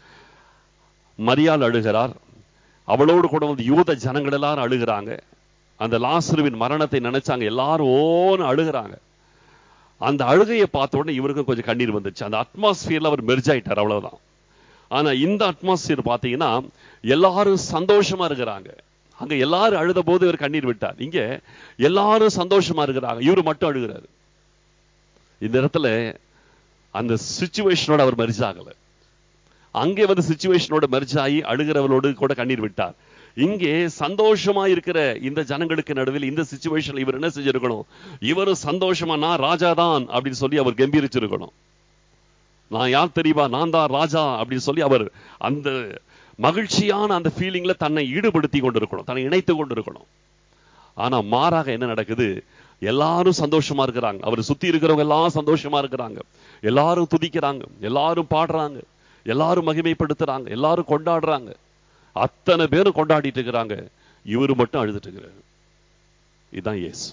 மரியாள் அழுகிறார், அவளோடு கூட யூத ஜனங்கள் எல்லாரும் அழுகிறாங்க. அந்த லாசருவின் மரணத்தை நினைச்சாங்க, எல்லாரும் ஓன்னு அழுகிறாங்க. அந்த அழுகையை பார்த்த உடனே இவருக்கும் கொஞ்சம் கண்ணீர் வந்துச்சு. அந்த அட்மாஸ்பியர்ல அவர் மெர்ஜ் ஆயிட்டார், அவ்வளவுதான். ஆனா இந்த அட்மாஸ்பியர் பாத்தீங்கன்னா எல்லாரும் சந்தோஷமா இருக்கிறாங்க. அங்க எல்லாரும் அழுத போது இவர் கண்ணீர் விட்டார். இங்க எல்லாரும் சந்தோஷமா இருக்கிறாங்க, இவரு மட்டும் அழுகிறாரு. இந்த இடத்துல அந்த சிச்சுவேஷனோட அவர் மெர்ஜ் ஆகல. அங்கே சிச்சுவேஷனோட மெர்ஜ் ஆகி அழுகிறவளோடு கூட கண்ணீர் விட்டார். இங்கே சந்தோஷமா இருக்கிற இந்த ஜனங்களுக்கு நடுவில் இந்த சிச்சுவேஷன்ல இவர் என்ன செஞ்சிருக்கணும்? இவரும் சந்தோஷமா நான் ராஜா தான் அப்படின்னு சொல்லி அவர் கம்பீரிச்சிருக்கணும். நான் யார் தெரியுமா, நான் தான் ராஜா அப்படின்னு சொல்லி அவர் அந்த மகிழ்ச்சியான அந்த ஃபீலிங்ல தன்னை ஈடுபடுத்தி கொண்டிருக்கணும், தன்னை இணைத்து கொண்டிருக்கணும். ஆனா மாறாக என்ன நடக்குது? எல்லாரும் சந்தோஷமா இருக்கிறாங்க, அவர் சுத்தி இருக்கிறவங்க எல்லாம் சந்தோஷமா இருக்கிறாங்க, எல்லாரும் துதிக்கிறாங்க, எல்லாரும் பாடுறாங்க, எல்லாரும் மகிமைப்படுத்துறாங்க, எல்லாரும் கொண்டாடுறாங்க, அத்தனை பேரும் கொண்டாடிட்டு இருக்கிறாங்க, இவரு மட்டும் அழுதுட்டு இருக்கிறாரு. இதுதான் இயேசு.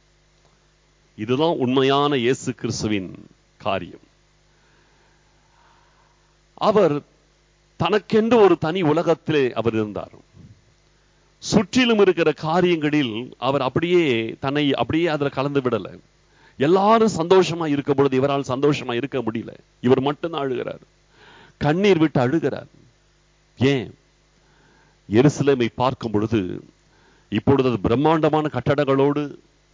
இதுதான் உண்மையான இயேசு கிறிஸ்துவின் காரியம். அவர் தனக்கென்று ஒரு தனி உலகத்திலே அவர் இருந்தார். சுற்றிலும் இருக்கிற காரியங்களில் அவர் தன்னை அப்படியே அதுல கலந்து விடல. எல்லாரும் சந்தோஷமா இருக்கும் பொழுது இவரால் சந்தோஷமா இருக்க முடியல. இவர் மட்டும்தான் அழுகிறார், கண்ணீர் விட்டு அழுகிறார். ஏன்? எருசலேமை பார்க்கும் பொழுது இப்பொழுது அது பிரம்மாண்டமான கட்டடங்களோடு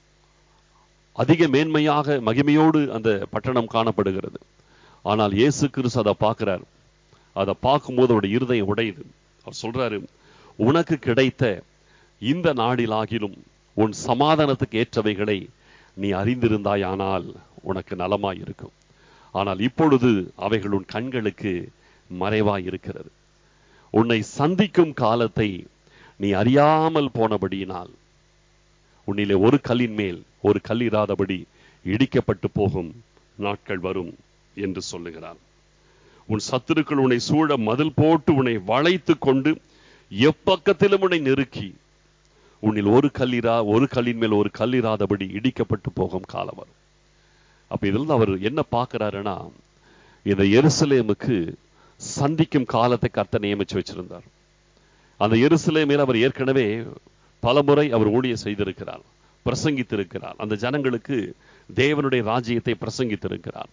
அதிக மேன்மையாக மகிமையோடு அந்த பட்டணம் காணப்படுகிறது. ஆனால் இயேசு கிறிஸ்து அதை பார்க்கிறார். அதை பார்க்கும்போது அவருடைய இருதயம் உடையுது. அவர் சொல்றாரு, உனக்கு கிடைத்த இந்த நாளிலாகிலும் உன் சமாதானத்துக்கு ஏற்றவைகளை நீ அறிந்திருந்தாயானால் உனக்கு நலமாய் இருக்கும். ஆனால் இப்பொழுது அவைகள் உன் கண்களுக்கு மறைவாய் இருக்கிறது. உன்னை சந்திக்கும் காலத்தை நீ அறியாமல் போனபடியினால் உன்னிலே ஒரு கல்லின் மேல் ஒரு கல் இராதபடி இடிக்கப்பட்டு போகும் நாட்கள் வரும் என்று சொல்லுகிறார். உன் சத்துருக்கள் உன்னை சூழ மதில் போட்டு உன்னை வளைத்து கொண்டு எப்பக்கத்திலும் உன்னை நெருக்கி உன்னில் ஒரு கல்லின் மேல் ஒரு கல் இராதபடி இடிக்கப்பட்டு போகும் காலம் வரும். அப்ப இதில் அவர் என்ன பார்க்கிறாருன்னா, இந்த எருசலேமுக்கு சந்திக்கும் காலத்தை கர்த்தர் நியமிச்சு வச்சிருந்தார். அந்த எருசலேமில் அவர் ஏற்கனவே பலமுறை அவர் ஊழியம் செய்திருக்கிறார், பிரசங்கித்திருக்கிறார், அந்த ஜனங்களுக்கு தேவனுடைய ராஜ்யத்தை பிரசங்கித்திருக்கிறார்.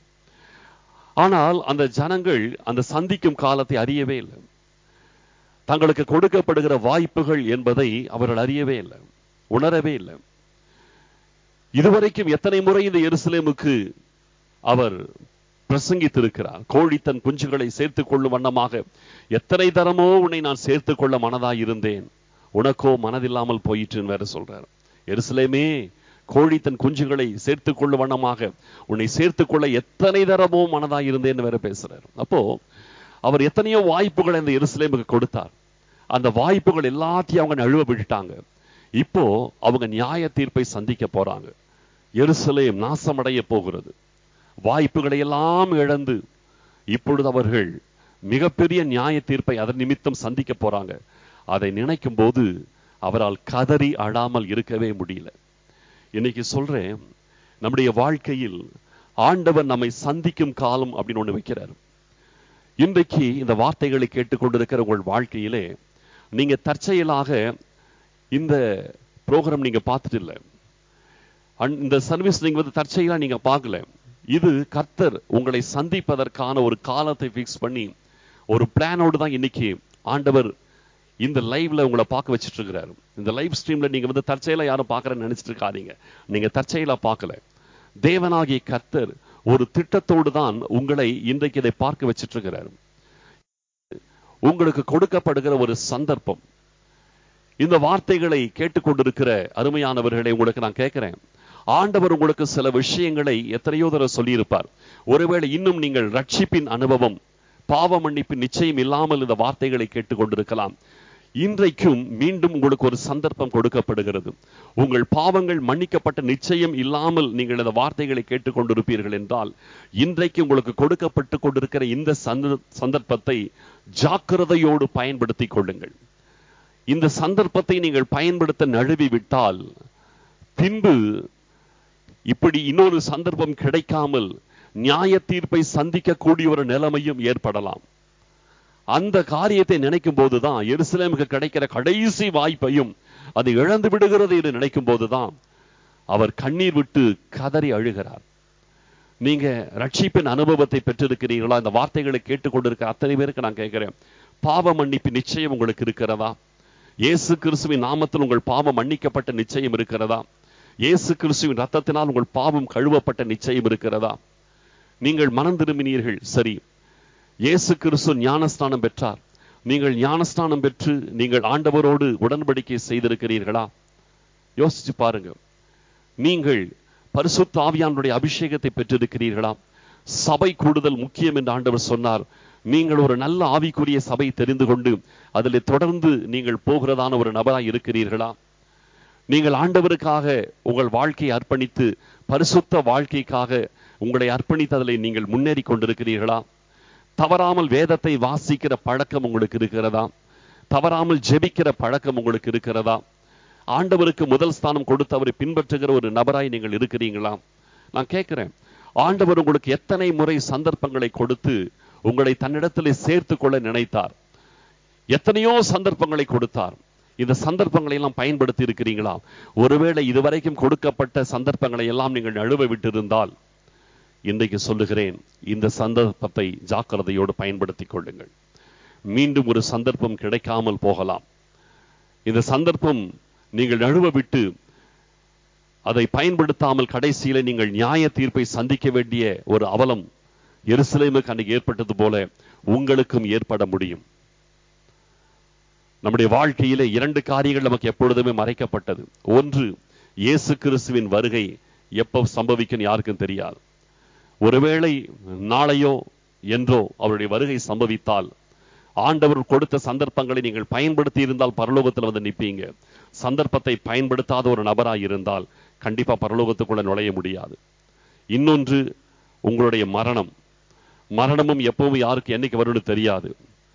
ஆனால் அந்த ஜனங்கள் அந்த சந்திக்கும் காலத்தை அறியவே இல்லை. தங்களுக்கு கொடுக்கப்படுகிற வாய்ப்புகள் என்பதை அவர்கள் அறியவே இல்லை, உணரவே இல்லை. இதுவரைக்கும் எத்தனை முறை இந்த எருசலேமுக்கு அவர் பிரசங்கித்திருக்கிறார். கோழி தன் குஞ்சுகளை சேர்த்துக் கொள்ளும் வண்ணமாக எத்தனை தரமோ உன்னை நான் சேர்த்துக் கொள்ள மனதாய் இருந்தேன், உனக்கோ மனதில்லாமல் போயிற்றுன்னு வேற சொல்றார். எருசலேமே, கோழி தன் குஞ்சுகளை சேர்த்துக் கொள்ளும் வண்ணமாக உன்னை சேர்த்துக் கொள்ள எத்தனை தரமோ மனதாய் இருந்தேன்னு வேற பேசுறாரு. அப்போ அவர் எத்தனையோ வாய்ப்புகளை இந்த எருசலேமுக்கு கொடுத்தார். அந்த வாய்ப்புகள் எல்லாத்தையும் அவங்க நழுவ விட்டுட்டாங்க. இப்போ அவங்க நியாய தீர்ப்பை சந்திக்க போறாங்க. எருசலேம் நாசமடைய போகிறது. வாய்ப்புகளை எல்லாம் இழந்து இப்பொழுது அவர்கள் மிகப்பெரிய நியாய தீர்ப்பை அதன் நிமித்தம் சந்திக்க போறாங்க. அதை நினைக்கும் போது அவரால் கதறி அழாமல் இருக்கவே முடியல. இன்னைக்கு சொல்றேன், நம்முடைய வாழ்க்கையில் ஆண்டவர் நம்மை சந்திக்கும் காலம் அப்படின்னு ஒண்ணு வைக்கிறார். இன்றைக்கு இந்த வார்த்தைகளை கேட்டுக்கொண்டிருக்கிற உங்கள் வாழ்க்கையிலே நீங்க தற்செயலாக இந்த ப்ரோக்ராம் நீங்க பார்த்துட்டு இல்லை, இந்த சர்வீஸ் நீங்க தற்செயலா நீங்க பார்க்கல. இது கர்த்தர் உங்களை சந்திப்பதற்கான ஒரு காலத்தை பிக்ஸ் பண்ணி ஒரு பிளானோடு தான் இன்னைக்கு ஆண்டவர் இந்த லைவ்ல உங்களை பார்க்க வச்சுட்டு இருக்கிறாரு. இந்த லைவ் ஸ்ட்ரீம்ல நீங்க தற்செயலா யாரும் பார்க்கறேன்னு நினைச்சிட்டு இருக்காதீங்க. நீங்க தற்செயலா பார்க்கல. தேவனாகிய கர்த்தர் ஒரு திட்டத்தோடு தான் உங்களை இன்றைக்கு இதை பார்க்க வச்சிட்டு இருக்கிறார். உங்களுக்கு கொடுக்கப்படுகிற ஒரு சந்தர்ப்பம். இந்த வார்த்தைகளை கேட்டுக்கொண்டிருக்கிற அருமையானவர்களை உங்களுக்கு நான் கேட்கிறேன், ஆண்டவர் உங்களுக்கு சில விஷயங்களை எத்தனையோ தடவை சொல்லியிருப்பார். ஒருவேளை இன்னும் நீங்கள் ரட்சிப்பின் அனுபவம், பாவ மன்னிப்பின் நிச்சயம் இல்லாமல் இந்த வார்த்தைகளை கேட்டுக்கொண்டிருக்கலாம். இன்றைக்கும் மீண்டும் உங்களுக்கு ஒரு சந்தர்ப்பம் கொடுக்கப்படுகிறது. உங்கள் பாவங்கள் மன்னிக்கப்பட்ட நிச்சயம் இல்லாமல் நீங்கள் இந்த வார்த்தைகளை கேட்டுக்கொண்டிருப்பீர்கள் என்றால், இன்றைக்கு உங்களுக்கு கொடுக்கப்பட்டு கொண்டிருக்கிற இந்த சந்தர்ப்பத்தை ஜாக்கிரதையோடு பயன்படுத்திக் கொள்ளுங்கள். இந்த சந்தர்ப்பத்தை நீங்கள் பயன்படுத்த நழுவி விட்டால், பின்பு இப்படி இன்னொரு சந்தர்ப்பம் கிடைக்காமல் நியாய தீர்ப்பை சந்திக்கக்கூடிய ஒரு நிலைமையும் ஏற்படலாம். அந்த காரியத்தை நினைக்கும் போதுதான், எருசலேமுக்கு கிடைக்கிற கடைசி வாய்ப்பையும் அதை இழந்து விடுகிறது என்று நினைக்கும் போதுதான் அவர் கண்ணீர் விட்டு கதறி அழுகிறார். நீங்க ரட்சிப்பின் அனுபவத்தை பெற்றிருக்கிறீர்களா? இந்த வார்த்தைகளை கேட்டுக்கொண்டிருக்கிற அத்தனை பேருக்கு நான் கேட்கிறேன், பாவ மன்னிப்பு நிச்சயம் உங்களுக்கு இருக்கிறதா? இயேசு கிறிஸ்துவின் நாமத்தில் உங்கள் பாவம் மன்னிக்கப்பட்ட நிச்சயம் இருக்கிறதா? இயேசு கிறிஸ்துவின் ரத்தத்தினால் உங்கள் பாவம் கழுவப்பட்ட நிச்சயம் இருக்கிறதா? நீங்கள் மனம் திரும்பினீர்கள், சரி. இயேசு கிறிஸ்து ஞானஸ்நானம் பெற்றார். நீங்கள் ஞானஸ்நானம் பெற்று நீங்கள் ஆண்டவரோடு உடன்படிக்கை செய்திருக்கிறீர்களா? யோசிச்சு பாருங்க. நீங்கள் பரிசுத்த ஆவியானுடைய அபிஷேகத்தை பெற்றிருக்கிறீர்களா? சபை கூடுதல் முக்கியம் என்று ஆண்டவர் சொன்னார். நீங்கள் ஒரு நல்ல ஆவிக்குரிய சபை தெரிந்து கொண்டு அதில் தொடர்ந்து நீங்கள் போகிறதான ஒரு நபராய் இருக்கிறீர்களா? நீங்கள் ஆண்டவருக்காக உங்கள் வாழ்க்கையை அர்ப்பணித்து, பரிசுத்த வாழ்க்கைக்காக உங்களை அர்ப்பணித்து அதில் நீங்கள் முன்னேறி கொண்டிருக்கிறீர்களா? தவறாமல் வேதத்தை வாசிக்கிற பழக்கம் உங்களுக்கு இருக்கிறதா? தவறாமல் ஜெபிக்கிற பழக்கம் உங்களுக்கு இருக்கிறதா? ஆண்டவருக்கு முதல் ஸ்தானம் கொடுத்து அவரை பின்பற்றுகிற ஒரு நபராய் நீங்கள் இருக்கிறீங்களா? நான் கேட்கிறேன், ஆண்டவர் உங்களுக்கு எத்தனை முறை சந்தர்ப்பங்களை கொடுத்து உங்களை தன்னிடத்திலே சேர்த்து கொள்ள நினைத்தார். எத்தனையோ சந்தர்ப்பங்களை கொடுத்தார். இந்த சந்தர்ப்பங்களை எல்லாம் பயன்படுத்தி இருக்கிறீங்களா? ஒருவேளை இதுவரைக்கும் கொடுக்கப்பட்ட சந்தர்ப்பங்களை எல்லாம் நீங்கள் நழுவ விட்டிருந்தால், இன்றைக்கு சொல்லுகிறேன், இந்த சந்தர்ப்பத்தை ஜாக்கிரதையோடு பயன்படுத்திக் கொள்ளுங்கள். மீண்டும் ஒரு சந்தர்ப்பம் கிடைக்காமல் போகலாம். இந்த சந்தர்ப்பம் நீங்கள் நழுவ விட்டு அதை பயன்படுத்தாமல் கடைசியில நீங்கள் நியாய தீர்ப்பை சந்திக்க வேண்டிய ஒரு அவலம் எருசலேமுக்கு அன்றைக்கு ஏற்பட்டது போல உங்களுக்கும் ஏற்பட முடியும். நம்முடைய வாழ்க்கையிலே 2 காரியங்கள் நமக்கு எப்பொழுதுமே மறைக்கப்பட்டது. ஒன்று, இயேசு கிறிஸ்துவின் வருகை எப்போ சம்பவிக்கும் யாருக்கும் தெரியாது. ஒருவேளை நாளையோ என்றோ அவருடைய வருகை சம்பவித்தால், ஆண்டவர் கொடுத்த சந்தர்ப்பங்களை நீங்கள் பயன்படுத்தி இருந்தால் பரலோகத்தில் வந்து நிற்பீங்க. சந்தர்ப்பத்தை பயன்படுத்தாத ஒரு நபராய் இருந்தால் கண்டிப்பா பரலோகத்துக்குள்ள நுழைய முடியாது. இன்னொன்று, உங்களுடைய மரணமும் எப்பவும் யாருக்கு என்னைக்கு வரும்னு தெரியாது.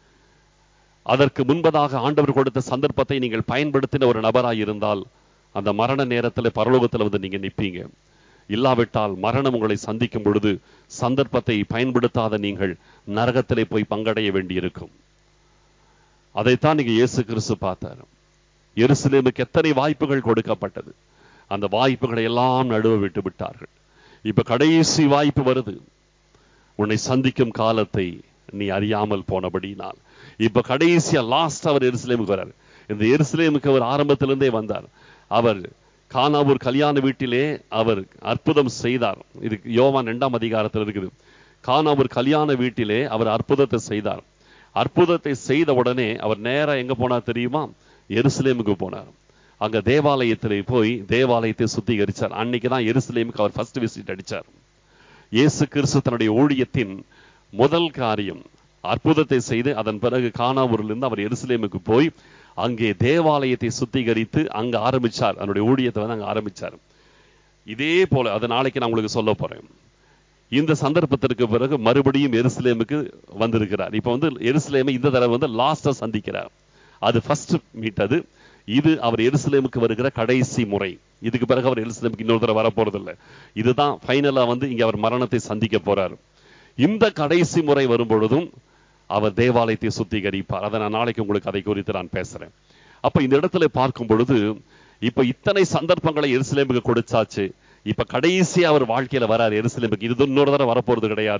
அதற்கு முன்பதாக ஆண்டவர் கொடுத்த சந்தர்ப்பத்தை நீங்கள் பயன்படுத்தின ஒரு நபராய் இருந்தால் அந்த மரண நேரத்தில் பரலோகத்தில் வந்து நீங்க நிற்பீங்க. இல்லாவிட்டால் மரணம் உங்களை சந்திக்கும் பொழுது சந்தர்ப்பத்தை பயன்படுத்தாத நீங்கள் நரகத்திலே போய் பங்கடைய வேண்டியிருக்கும். அதைத்தான் நீங்க இயேசு கிறிஸ்து பார்த்தார். எருசலேமுக்கு எத்தனை வாய்ப்புகள் கொடுக்கப்பட்டது, அந்த வாய்ப்புகளை எல்லாம் நடுவ விட்டு விட்டார்கள். இப்ப கடைசி வாய்ப்பு வருது. உன்னை சந்திக்கும் காலத்தை நீ அறியாமல் போனபடினால் இப்ப கடைசியா லாஸ்ட் அவர் எருசலேமுக்கு வரார். இந்த எருசலேமுக்கு அவர் ஆரம்பத்திலிருந்தே வந்தார். அவர் கானாவூர் கல்யாண வீட்டிலே அவர் அற்புதம் செய்தார். இது யோவான் 2ஆம் அதிகாரத்தில் இருக்குது. கானாவூர் கல்யாண வீட்டிலே அவர் அற்புதத்தை செய்தார். அற்புதத்தை செய்த உடனே அவர் நேரா எங்க போனார் தெரியுமா? எருசலேமுக்கு போனார். அங்க தேவாலயத்திலே போய் தேவாலயத்தை சுத்திகரிச்சார். அன்னைக்குதான் எருசலேமுக்கு அவர் ஃபர்ஸ்ட் விசிட் அடிச்சார். இயேசு கிறிஸ்து தன்னுடைய ஊழியத்தின் முதல் காரியம் அற்புதத்தை செய்து அதன் பிறகு கானாவூரிலிருந்து அவர் எருசலேமுக்கு போய் அங்கே தேவாலயத்தை சுத்திகரித்து அங்க ஆரம்பிச்சார். அதனுடைய ஊழியத்தை வந்து அங்க ஆரம்பிச்சார். இதே போல அது நாளைக்கு நான் உங்களுக்கு சொல்ல போறேன். இந்த சந்தர்ப்பத்திற்கு பிறகு மறுபடியும் எருசலேமுக்கு வந்திருக்கிறார். இப்ப வந்து எருசலேமை இந்த தடவை வந்து லாஸ்டா சந்திக்கிறார். அது ஃபர்ஸ்ட் மீட். அது இது அவர் எருசலேமுக்கு வருகிற கடைசி முறை. இதுக்கு பிறகு அவர் எருசலேமுக்கு இன்னொரு தடவை வரப்போறதில்லை. இதுதான் ஃபைனலா வந்து இங்க அவர் மரணத்தை சந்திக்க போறார். இந்த கடைசி முறை வரும் பொழுதும் அவர் தேவாலயத்தை சுத்திகரிப்பார். அதை நான் நாளைக்கு உங்களுக்கு அதை குறித்து நான் பேசுறேன். அப்ப இந்த இடத்துல பார்க்கும் பொழுது இப்ப இத்தனை சந்தர்ப்பங்களை எருசலேமுக்கு கொடுத்தாச்சு. இப்ப கடைசியா அவர் வாழ்க்கையில வராரு எருசலேமுக்கு. இது இன்னொரு தடவை வரப்போறது கிடையாது.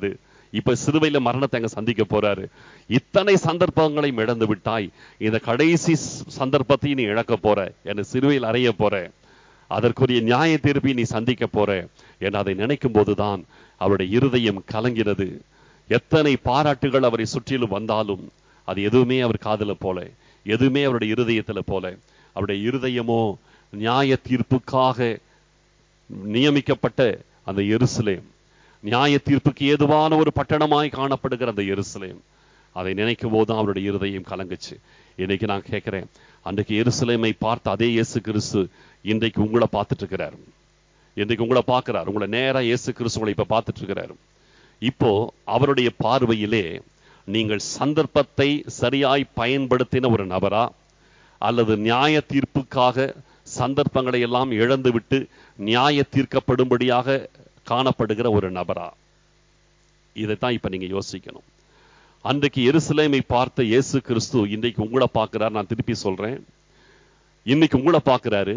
இப்ப சிலுவையில மரணத்தை அங்க சந்திக்க போறாரு. இத்தனை சந்தர்ப்பங்களையும் இழந்து விட்டாய், இந்த கடைசி சந்தர்ப்பத்தையும் நீ இழக்க போற, என்னை சிலுவையில் அறைய போற, அதற்குரிய நியாய தீர்ப்பை நீ சந்திக்க போற என்று அதை நினைக்கும் போதுதான் அவருடைய இருதயம் கலங்கிறது. எத்தனை பாராட்டுகள் அவரை சுற்றிலும் வந்தாலும் அது எதுவுமே அவர் காதுல போல, எதுவுமே அவருடைய இருதயத்துல போல. அவருடைய இருதயமோ நியாய தீர்ப்புக்காக நியமிக்கப்பட்ட அந்த எருசலேம், நியாய தீர்ப்புக்கு ஏதுவான ஒரு பட்டணமாய் காணப்படுகிற அந்த எருசலேம், அதை நினைக்கும் போதுதான் அவருடைய இருதயம் கலங்குச்சு. இன்னைக்கு நான் கேட்கிறேன், அன்றைக்கு எருசலேமை பார்த்த அதே இயேசு கிறிஸ்து இன்றைக்கு உங்களை பார்த்துட்டு இருக்கிறார். இன்றைக்கு உங்களை பார்க்கிறார். உங்களை நேரா இயேசு கிறிஸ்து உங்களை இப்ப பார்த்துட்டு இருக்கிறார். இப்போ அவருடைய பார்வையிலே நீங்கள் சந்தர்ப்பத்தை சரியாய் பயன்படுத்தின ஒரு நபரா, அல்லது நியாய தீர்ப்புக்காக சந்தர்ப்பங்களை எல்லாம் இழந்து விட்டு நியாய தீர்க்கப்படும்படியாக காணப்படுகிற ஒரு நபரா? இதைத்தான் இப்ப நீங்க யோசிக்கணும். அன்றைக்கு எருசலேமை பார்த்த இயேசு கிறிஸ்து இன்றைக்கு உங்களை பார்க்கிறார். நான் திருப்பி சொல்றேன், இன்னைக்கு உங்களை பார்க்கிறாரு.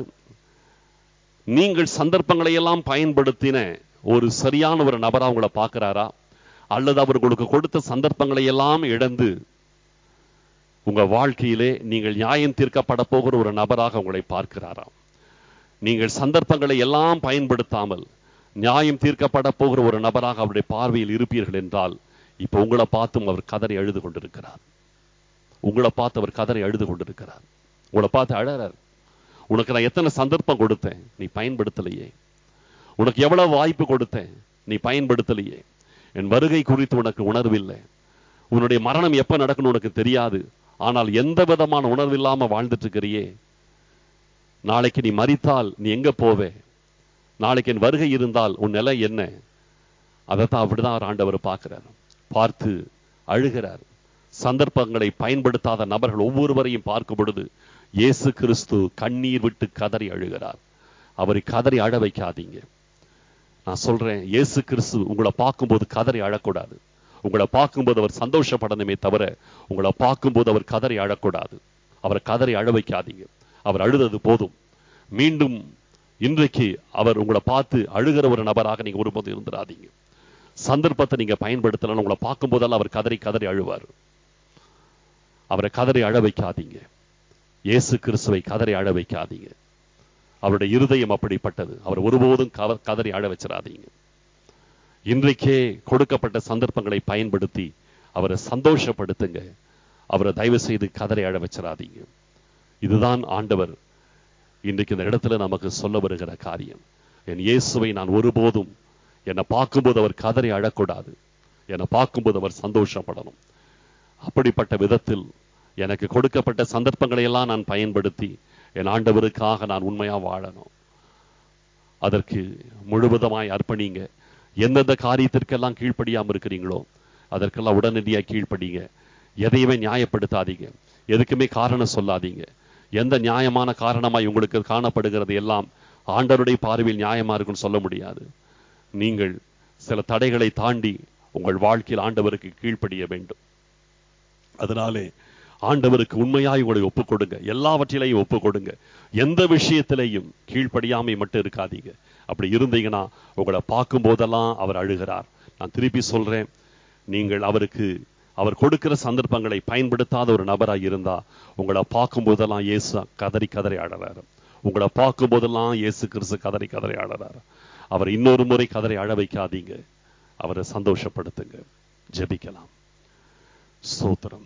நீங்கள் சந்தர்ப்பங்களை எல்லாம் பயன்படுத்தின ஒரு சரியான ஒரு நபரா உங்களை பார்க்கிறாரா, அல்லது அவர் உங்களுக்கு கொடுத்த சந்தர்ப்பங்களை எல்லாம் இழந்து உங்க வாழ்க்கையிலே நீங்கள் நியாயம் தீர்க்கப்பட போகிற ஒரு நபராக உங்களை பார்க்கிறாரா? நீங்கள் சந்தர்ப்பங்களை எல்லாம் பயன்படுத்தாமல் நியாயம் தீர்க்கப்பட போகிற ஒரு நபராக அவருடைய பார்வையில் இருப்பீர்கள் என்றால், இப்ப உங்களை பார்த்தும் அவர் கதறி அழுது கொண்டிருக்கிறார். உங்களை பார்த்து அவர் கதறி அழுது கொண்டிருக்கிறார். உங்களை பார்த்து அழறார். உனக்கு நான் எத்தனை சந்தர்ப்பம் கொடுத்தேன், நீ பயன்படுத்தலையே. உனக்கு எவ்வளவு வாய்ப்பு கொடுத்தேன், நீ பயன்படுத்தலையே. என் வருகை குறித்து உனக்கு உணர்வில்லை. உன்னுடைய மரணம் எப்ப நடக்கணும் உனக்கு தெரியாது. ஆனால் எந்த விதமான உணர்வு இல்லாம வாழ்ந்துட்டு இருக்கிறியே. நாளைக்கு நீ மரித்தால் நீ எங்க போவே? நாளைக்கு என் வருகை இருந்தால் உன் நிலை என்ன? அதைத்தான் அப்படிதான் ஆண்டவர் பார்க்கிறார். பார்த்து அழுகிறார். சந்தர்ப்பங்களை பயன்படுத்தாத நபர்கள் ஒவ்வொருவரையும் பார்க்கும் பொழுது இயேசு கிறிஸ்து கண்ணீர் விட்டு கதறி அழுகிறார். அவரை கதறி அழ வைக்காதீங்க. நான் சொல்றேன், இயேசு கிறிஸ்து உங்களை பார்க்கும்போது கதறி அழக்கூடாது. உங்களை பார்க்கும்போது அவர் சந்தோஷப்படணுமே தவிர உங்களை பார்க்கும்போது அவர் கதறி அழக்கூடாது. அவரை கதறி அழ வைக்காதீங்க. அவர் அழுதது போதும். மீண்டும் இன்றைக்கு அவர் உங்களை பார்த்து அழுகிற ஒரு நபராக நீங்க ஒருபோது இருந்துடாதீங்க. சந்தர்ப்பத்தை நீங்க பயன்படுத்தலாம். உங்களை பார்க்கும் போதெல்லாம் அவர் கதறி கதறி அழுவார். அவரை கதறி அழ வைக்காதீங்க. இயேசு கிறிஸ்துவை கதறி அழ வைக்காதீங்க. அவருடைய இருதயம் அப்படிப்பட்டது. அவர் ஒருபோதும் கதறி அழ வச்சிடாதீங்க. இன்றைக்கே கொடுக்கப்பட்ட சந்தர்ப்பங்களை பயன்படுத்தி அவரை சந்தோஷப்படுத்துங்க. அவரை தயவு செய்து கதறி அழ வச்சிடாதீங்க. இதுதான் ஆண்டவர் இன்றைக்கு இந்த இடத்துல நமக்கு சொல்ல வருகிற காரியம். என் இயேசுவை நான் ஒருபோதும், என்னை பார்க்கும்போது அவர் கதறி அழக்கூடாது. என்னை பார்க்கும்போது அவர் சந்தோஷப்படணும். அப்படிப்பட்ட விதத்தில் எனக்கு கொடுக்கப்பட்ட சந்தர்ப்பங்களை எல்லாம் நான் பயன்படுத்தி என் ஆண்டவருக்காக நான் உண்மையா வாழணும். அதற்கு முழுவதுமாய் அர்ப்பணிங்க. எந்தெந்த காரியத்திற்கெல்லாம் கீழ்ப்படியாம இருக்கிறீங்களோ அதற்கெல்லாம் உடனடியாக கீழ்ப்படிங்க. எதையுமே நியாயப்படுத்தாதீங்க. எதுக்குமே காரணம் சொல்லாதீங்க. எந்த நியாயமான காரணமாய் உங்களுக்கு காணப்படுகிறது எல்லாம் ஆண்டவருடைய பார்வையில் நியாயமா இருக்குன்னு சொல்ல முடியாது. நீங்கள் சில தடைகளை தாண்டி உங்கள் வாழ்க்கையில் ஆண்டவருக்கு கீழ்ப்படிய வேண்டும். அதனாலே ஆண்டவருக்கு உண்மையாய் உங்களை ஒப்புக் கொடுங்க. எல்லாவற்றிலையும் ஒப்புக் கொடுங்க. எந்த விஷயத்திலையும் கீழ்ப்படியாமை மட்டும் இருக்காதீங்க. அப்படி இருந்தீங்கன்னா உங்களை பார்க்கும் போதெல்லாம் அவர் அழுகிறார். நான் திருப்பி சொல்றேன், நீங்கள் அவருக்கு அவர் கொடுக்கிற சந்தர்ப்பங்களை பயன்படுத்தாத ஒரு நபராக இருந்தா உங்களை பார்க்கும் போதெல்லாம் இயேசு கதறி கதறி அழறாரு. உங்களை பார்க்கும் போதெல்லாம் இயேசு கிறிஸ்து கதறி கதறி அழறாரு. அவர் இன்னொரு முறை கதறி அழ வைக்காதீங்க. அவரை சந்தோஷப்படுத்துங்க. ஜெபிக்கலாம். ஸ்தோத்திரம்.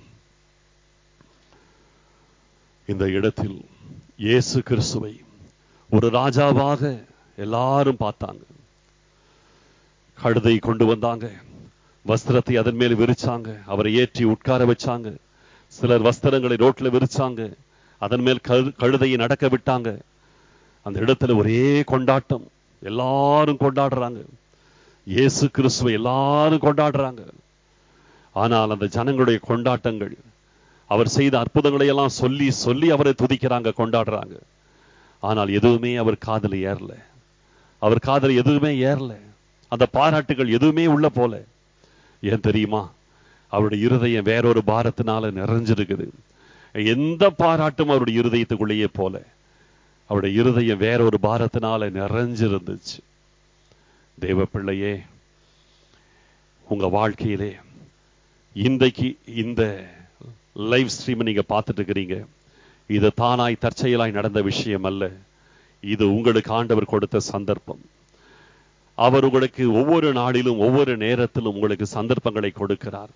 இந்த இடத்தில் இயேசு கிறிஸ்துவை ஒரு ராஜாவாக எல்லாரும் பார்த்தாங்க. கழுதை கொண்டு வந்தாங்க, வஸ்திரத்தை அதன் மேல் விரிச்சாங்க, அவரை ஏற்றி உட்கார வச்சாங்க. சிலர் வஸ்திரங்களை ரோட்ல விரிச்சாங்க, அதன் மேல் கழுதையை நடக்க விட்டாங்க. அந்த இடத்துல ஒரே கொண்டாட்டம். எல்லாரும் கொண்டாடுறாங்க. இயேசு கிறிஸ்துவை எல்லாரும் கொண்டாடுறாங்க. ஆனால் அந்த ஜனங்களுடைய கொண்டாட்டங்கள், அவர் செய்த அற்புதங்களை எல்லாம் சொல்லி சொல்லி அவரை துதிக்கிறாங்க, கொண்டாடுறாங்க. ஆனால் எதுவுமே அவர் காதுல ஏறல. அவர் காதுல எதுவுமே ஏறல. அந்த பாராட்டுகள் எதுவுமே உள்ள போல. ஏன் தெரியுமா? அவருடைய இருதயம் வேறொரு பாரத்தினால நிறைஞ்சிருக்குது. எந்த பாராட்டும் அவருடைய இருதயத்துக்குள்ளேயே போல. அவருடைய இருதயம் வேறொரு பாரத்தினால நிறைஞ்சிருந்துச்சு. தேவ பிள்ளையே, உங்க வாழ்க்கையிலே இன்றைக்கு இந்த லைவ் ஸ்ட்ரீம் நீங்க பார்த்துட்டு இருக்கிறீங்க. இது தானாய் தற்செயலாய் நடந்த விஷயம் அல்ல. இது உங்களுக்கு ஆண்டவர் கொடுத்த சந்தர்ப்பம். அவர் உங்களுக்கு ஒவ்வொரு நாளிலும் ஒவ்வொரு நேரத்திலும் உங்களுக்கு சந்தர்ப்பங்களை கொடுக்கிறார்.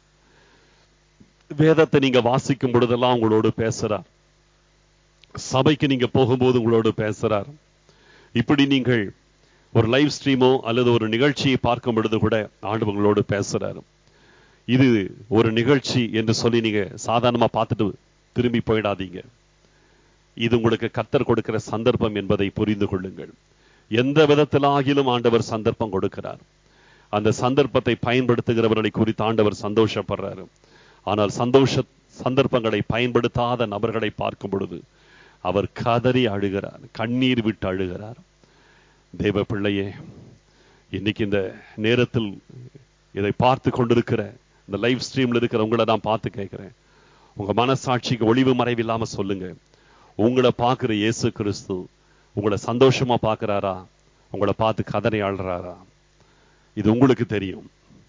வேதத்தை நீங்க வாசிக்கும் பொழுதெல்லாம் உங்களோடு பேசுறார். சபைக்கு நீங்க போகும்போது உங்களோடு பேசுறார். இப்படி நீங்கள் ஒரு லைவ் ஸ்ட்ரீமோ அல்லது ஒரு நிகழ்ச்சியை பார்க்கும் பொழுது கூட ஆண்டவர் உங்களோடு பேசுறாரு. இது ஒரு நிகழ்ச்சி என்று சொல்லி நீங்க சாதாரணமா பார்த்துட்டு திரும்பி போயிடாதீங்க. இது உங்களுக்கு கர்த்தர் கொடுக்கிற சந்தர்ப்பம் என்பதை புரிந்து கொள்ளுங்கள். எந்த விதத்திலாகிலும் ஆண்டவர் சந்தர்ப்பம் கொடுக்கிறார். அந்த சந்தர்ப்பத்தை பயன்படுத்துகிறவர்களை குறித்து ஆண்டவர் சந்தோஷப்படுறாரு. ஆனால் சந்தர்ப்பங்களை பயன்படுத்தாத நபர்களை பார்க்கும் பொழுது அவர் கதறி அழுகிறார், கண்ணீர் விட்டு அழுகிறார். தேவ பிள்ளையே, இன்னைக்கு இந்த நேரத்தில் இதை பார்த்து கொண்டிருக்கிற இந்த லைவ் ஸ்ட்ரீம்ல இருக்கிற உங்களை நான் பார்த்து கேட்கிறேன். உங்க மனசாட்சிக்கு ஒளிவு மறைவில்லாம சொல்லுங்க, உங்களை பார்க்கிற இயேசு கிறிஸ்து உங்களை சந்தோஷமா பார்க்கிறாரா? உங்களை பார்த்து கதறி அழுறாரா? இது உங்களுக்கு தெரியும்.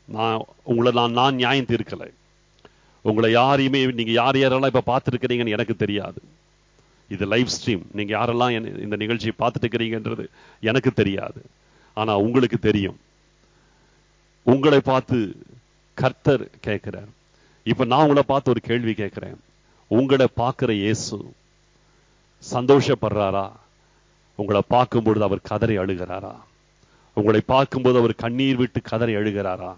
நான் நியாயம் தீர்க்கலை. உங்களை யாரையுமே நீங்க யாரெல்லாம் இப்ப பார்த்துருக்கிறீங்கன்னு எனக்கு தெரியாது. இது லைவ் ஸ்ட்ரீம். நீங்க யாரெல்லாம் இந்த நிகழ்ச்சியை பார்த்துட்டு இருக்கிறீங்கன்றது எனக்கு தெரியாது. ஆனா உங்களுக்கு தெரியும். உங்களை பார்த்து கர்த்தர் கேட்கிறார். இப்ப நான் உங்களை பார்த்து ஒரு கேள்வி கேட்கிறேன். உங்களை பார்க்கிற இயேசு சந்தோஷப்படுறாரா? உங்களை பார்க்கும்பொழுது அவர் கதறி அழுகிறாரா? உங்களை பார்க்கும்போது அவர் கண்ணீர் விட்டு கதறி அழுகிறாரா?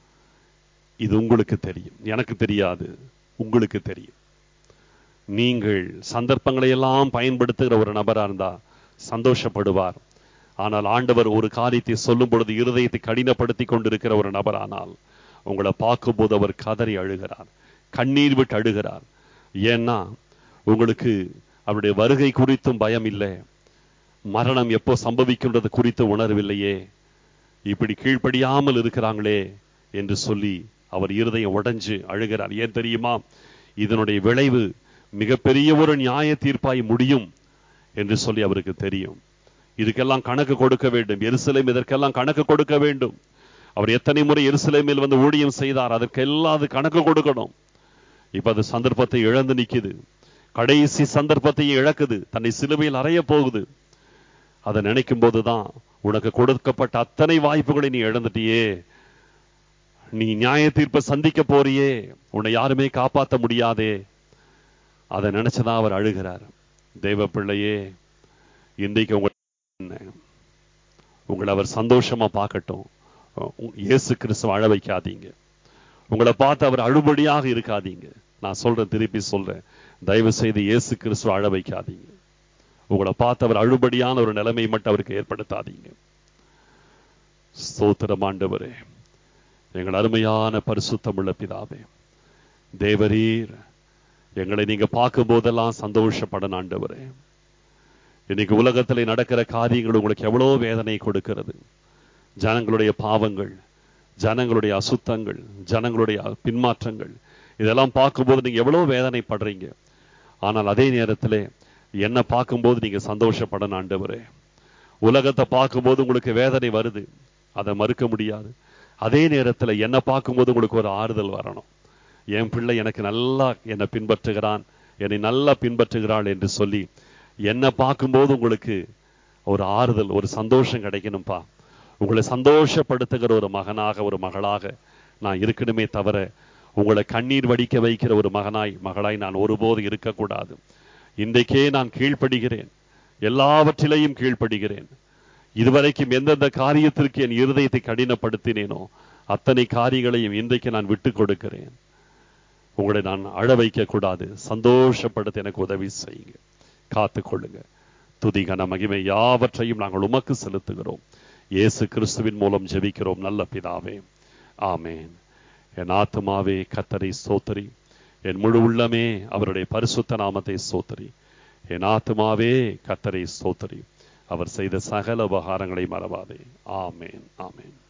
இது உங்களுக்கு தெரியும், எனக்கு தெரியாது. உங்களுக்கு தெரியும். நீங்கள் சந்தர்ப்பங்களை எல்லாம் பயன்படுத்துகிற ஒரு நபரா இருந்தா சந்தோஷப்படுவார். ஆனால் ஆண்டவர் ஒரு காரியத்தை சொல்லும் பொழுது இருதயத்தை கடினப்படுத்தி கொண்டிருக்கிற ஒரு நபரானால் உங்களை பார்க்கும்போது அவர் கதறி அழுகிறார், கண்ணீர் விட்டு அழுகிறார். ஏன்னா உங்களுக்கு அவருடைய வருகை குறித்தும் பயம் இல்லை, மரணம் எப்போ சம்பவிக்கின்றது குறித்து உணர்வில்லையே, இப்படி கீழ்ப்படியாமல் இருக்கிறாங்களே என்று சொல்லி அவர் இருதயம் உடைஞ்சு அழுகிறார். ஏன் தெரியுமா? இதனுடைய விளைவு மிகப்பெரிய ஒரு நியாய தீர்ப்பாய் முடியும் என்று சொல்லி அவருக்கு தெரியும். இதுக்கெல்லாம் கணக்கு கொடுக்க வேண்டும். எருசலேம் இதற்கெல்லாம் கணக்கு கொடுக்க வேண்டும். அவர் எத்தனை முறை எருசலேமில் வந்து ஊழியம் செய்தார், அதற்கெல்லாம் அது கணக்கு கொடுக்கணும். இப்ப அது சந்தர்ப்பத்தை இழந்து நிக்குது. கடைசி சந்தர்ப்பத்தையும் இழக்குது. தன்னை சிலுவையில் அறைய போகுது. அதை நினைக்கும் போதுதான் உனக்கு கொடுக்கப்பட்ட அத்தனை வாய்ப்புகளை நீ இழந்துட்டியே, நீ நியாய தீர்ப்பை சந்திக்க போறியே, உன்னை யாருமே காப்பாற்ற முடியாதே, அதை நினைச்சுதான் அவர் அழுகிறார். தெய்வ பிள்ளையே, இன்றைக்கு உங்களை அவர் சந்தோஷமா பார்க்கட்டும். இயேசு கிறிஸ்துவ அழ வைக்காதீங்க. உங்களை பார்த்து அவர் அழுபடியாக இருக்காதீங்க. நான் சொல்றேன், திருப்பி சொல்றேன், தயவு செய்து இயேசு கிறிஸ்துவ அழ வைக்காதீங்க. உங்களை பார்த்து அவர் அழுபடியான ஒரு நிலைமை மட்டும் அவருக்கு ஏற்படுத்தாதீங்க. ஸ்தோத்திரம் ஆண்டவரே, எங்கள் அருமையான பரிசுத்தமுள்ள பிதாவே, தேவரீர் எங்களை நீங்க பார்க்கும் போதெல்லாம் சந்தோஷப்படணும் ஆண்டவரே. இன்னைக்கு உலகத்துல நடக்கிற காரியங்கள் உங்களுக்கு எவ்வளவு வேதனை கொடுக்கிறது. ஜனங்களுடைய பாவங்கள், ஜனங்களுடைய அசுத்தங்கள், ஜனங்களுடைய பின்மாற்றங்கள், இதெல்லாம் பார்க்கும்போது நீங்க எவ்வளவு வேதனைப்படுறீங்க. ஆனால் அதே நேரத்தில் என்ன பார்க்கும்போது நீங்க சந்தோஷப்படணும் ஆண்டவரே. உலகத்தை பார்க்கும்போது உங்களுக்கு வேதனை வருது, அதை மறுக்க முடியாது. அதே நேரத்தில் என்ன பார்க்கும்போது உங்களுக்கு ஒரு ஆறுதல் வரணும். என் பிள்ளை எனக்கு நல்லா என்னை பின்பற்றுகிறான், என்னை நல்லா பின்பற்றுகிறாள் என்று சொல்லி என்ன பார்க்கும்போது உங்களுக்கு ஒரு ஆறுதல், ஒரு சந்தோஷம் கிடைக்கணும்பா. உங்களை சந்தோஷப்படுத்துகிற ஒரு மகனாக, ஒரு மகளாக நான் இருக்கணுமே தவிர உங்களை கண்ணீர் வடிக்க வைக்கிற ஒரு மகளாய் நான் ஒருபோது இருக்கக்கூடாது. இன்றைக்கே நான் கீழ்ப்படுகிறேன், எல்லாவற்றிலையும் கீழ்ப்படுகிறேன். இதுவரைக்கும் எந்தெந்த காரியத்திற்கு என் இருதயத்தை கடினப்படுத்தினேனோ அத்தனை காரியங்களையும் இன்றைக்கு நான் விட்டு கொடுக்கிறேன். உங்களை நான் அழ வைக்க கூடாது, சந்தோஷப்படுத்த எனக்கு உதவி செய்யுங்க, காத்துக்கொள்ளுங்க. துதி கன மகிமை யாவற்றையும் நாங்கள் உமக்கு செலுத்துகிறோம். இயேசு கிறிஸ்துவின் மூலம் ஜெபிக்கிறோம் நல்ல பிதாவே, ஆமேன். என் ஆத்துமாவே கர்த்தரை ஸ்தோத்திரி, என் முழு உள்ளமே அவருடைய பரிசுத்த நாமத்தை ஸ்தோத்திரி. என் ஆத்துமாவே கர்த்தரை ஸ்தோத்திரி, அவர் செய்த சகல உபகாரங்களை மறவாதே. ஆமேன், ஆமேன்.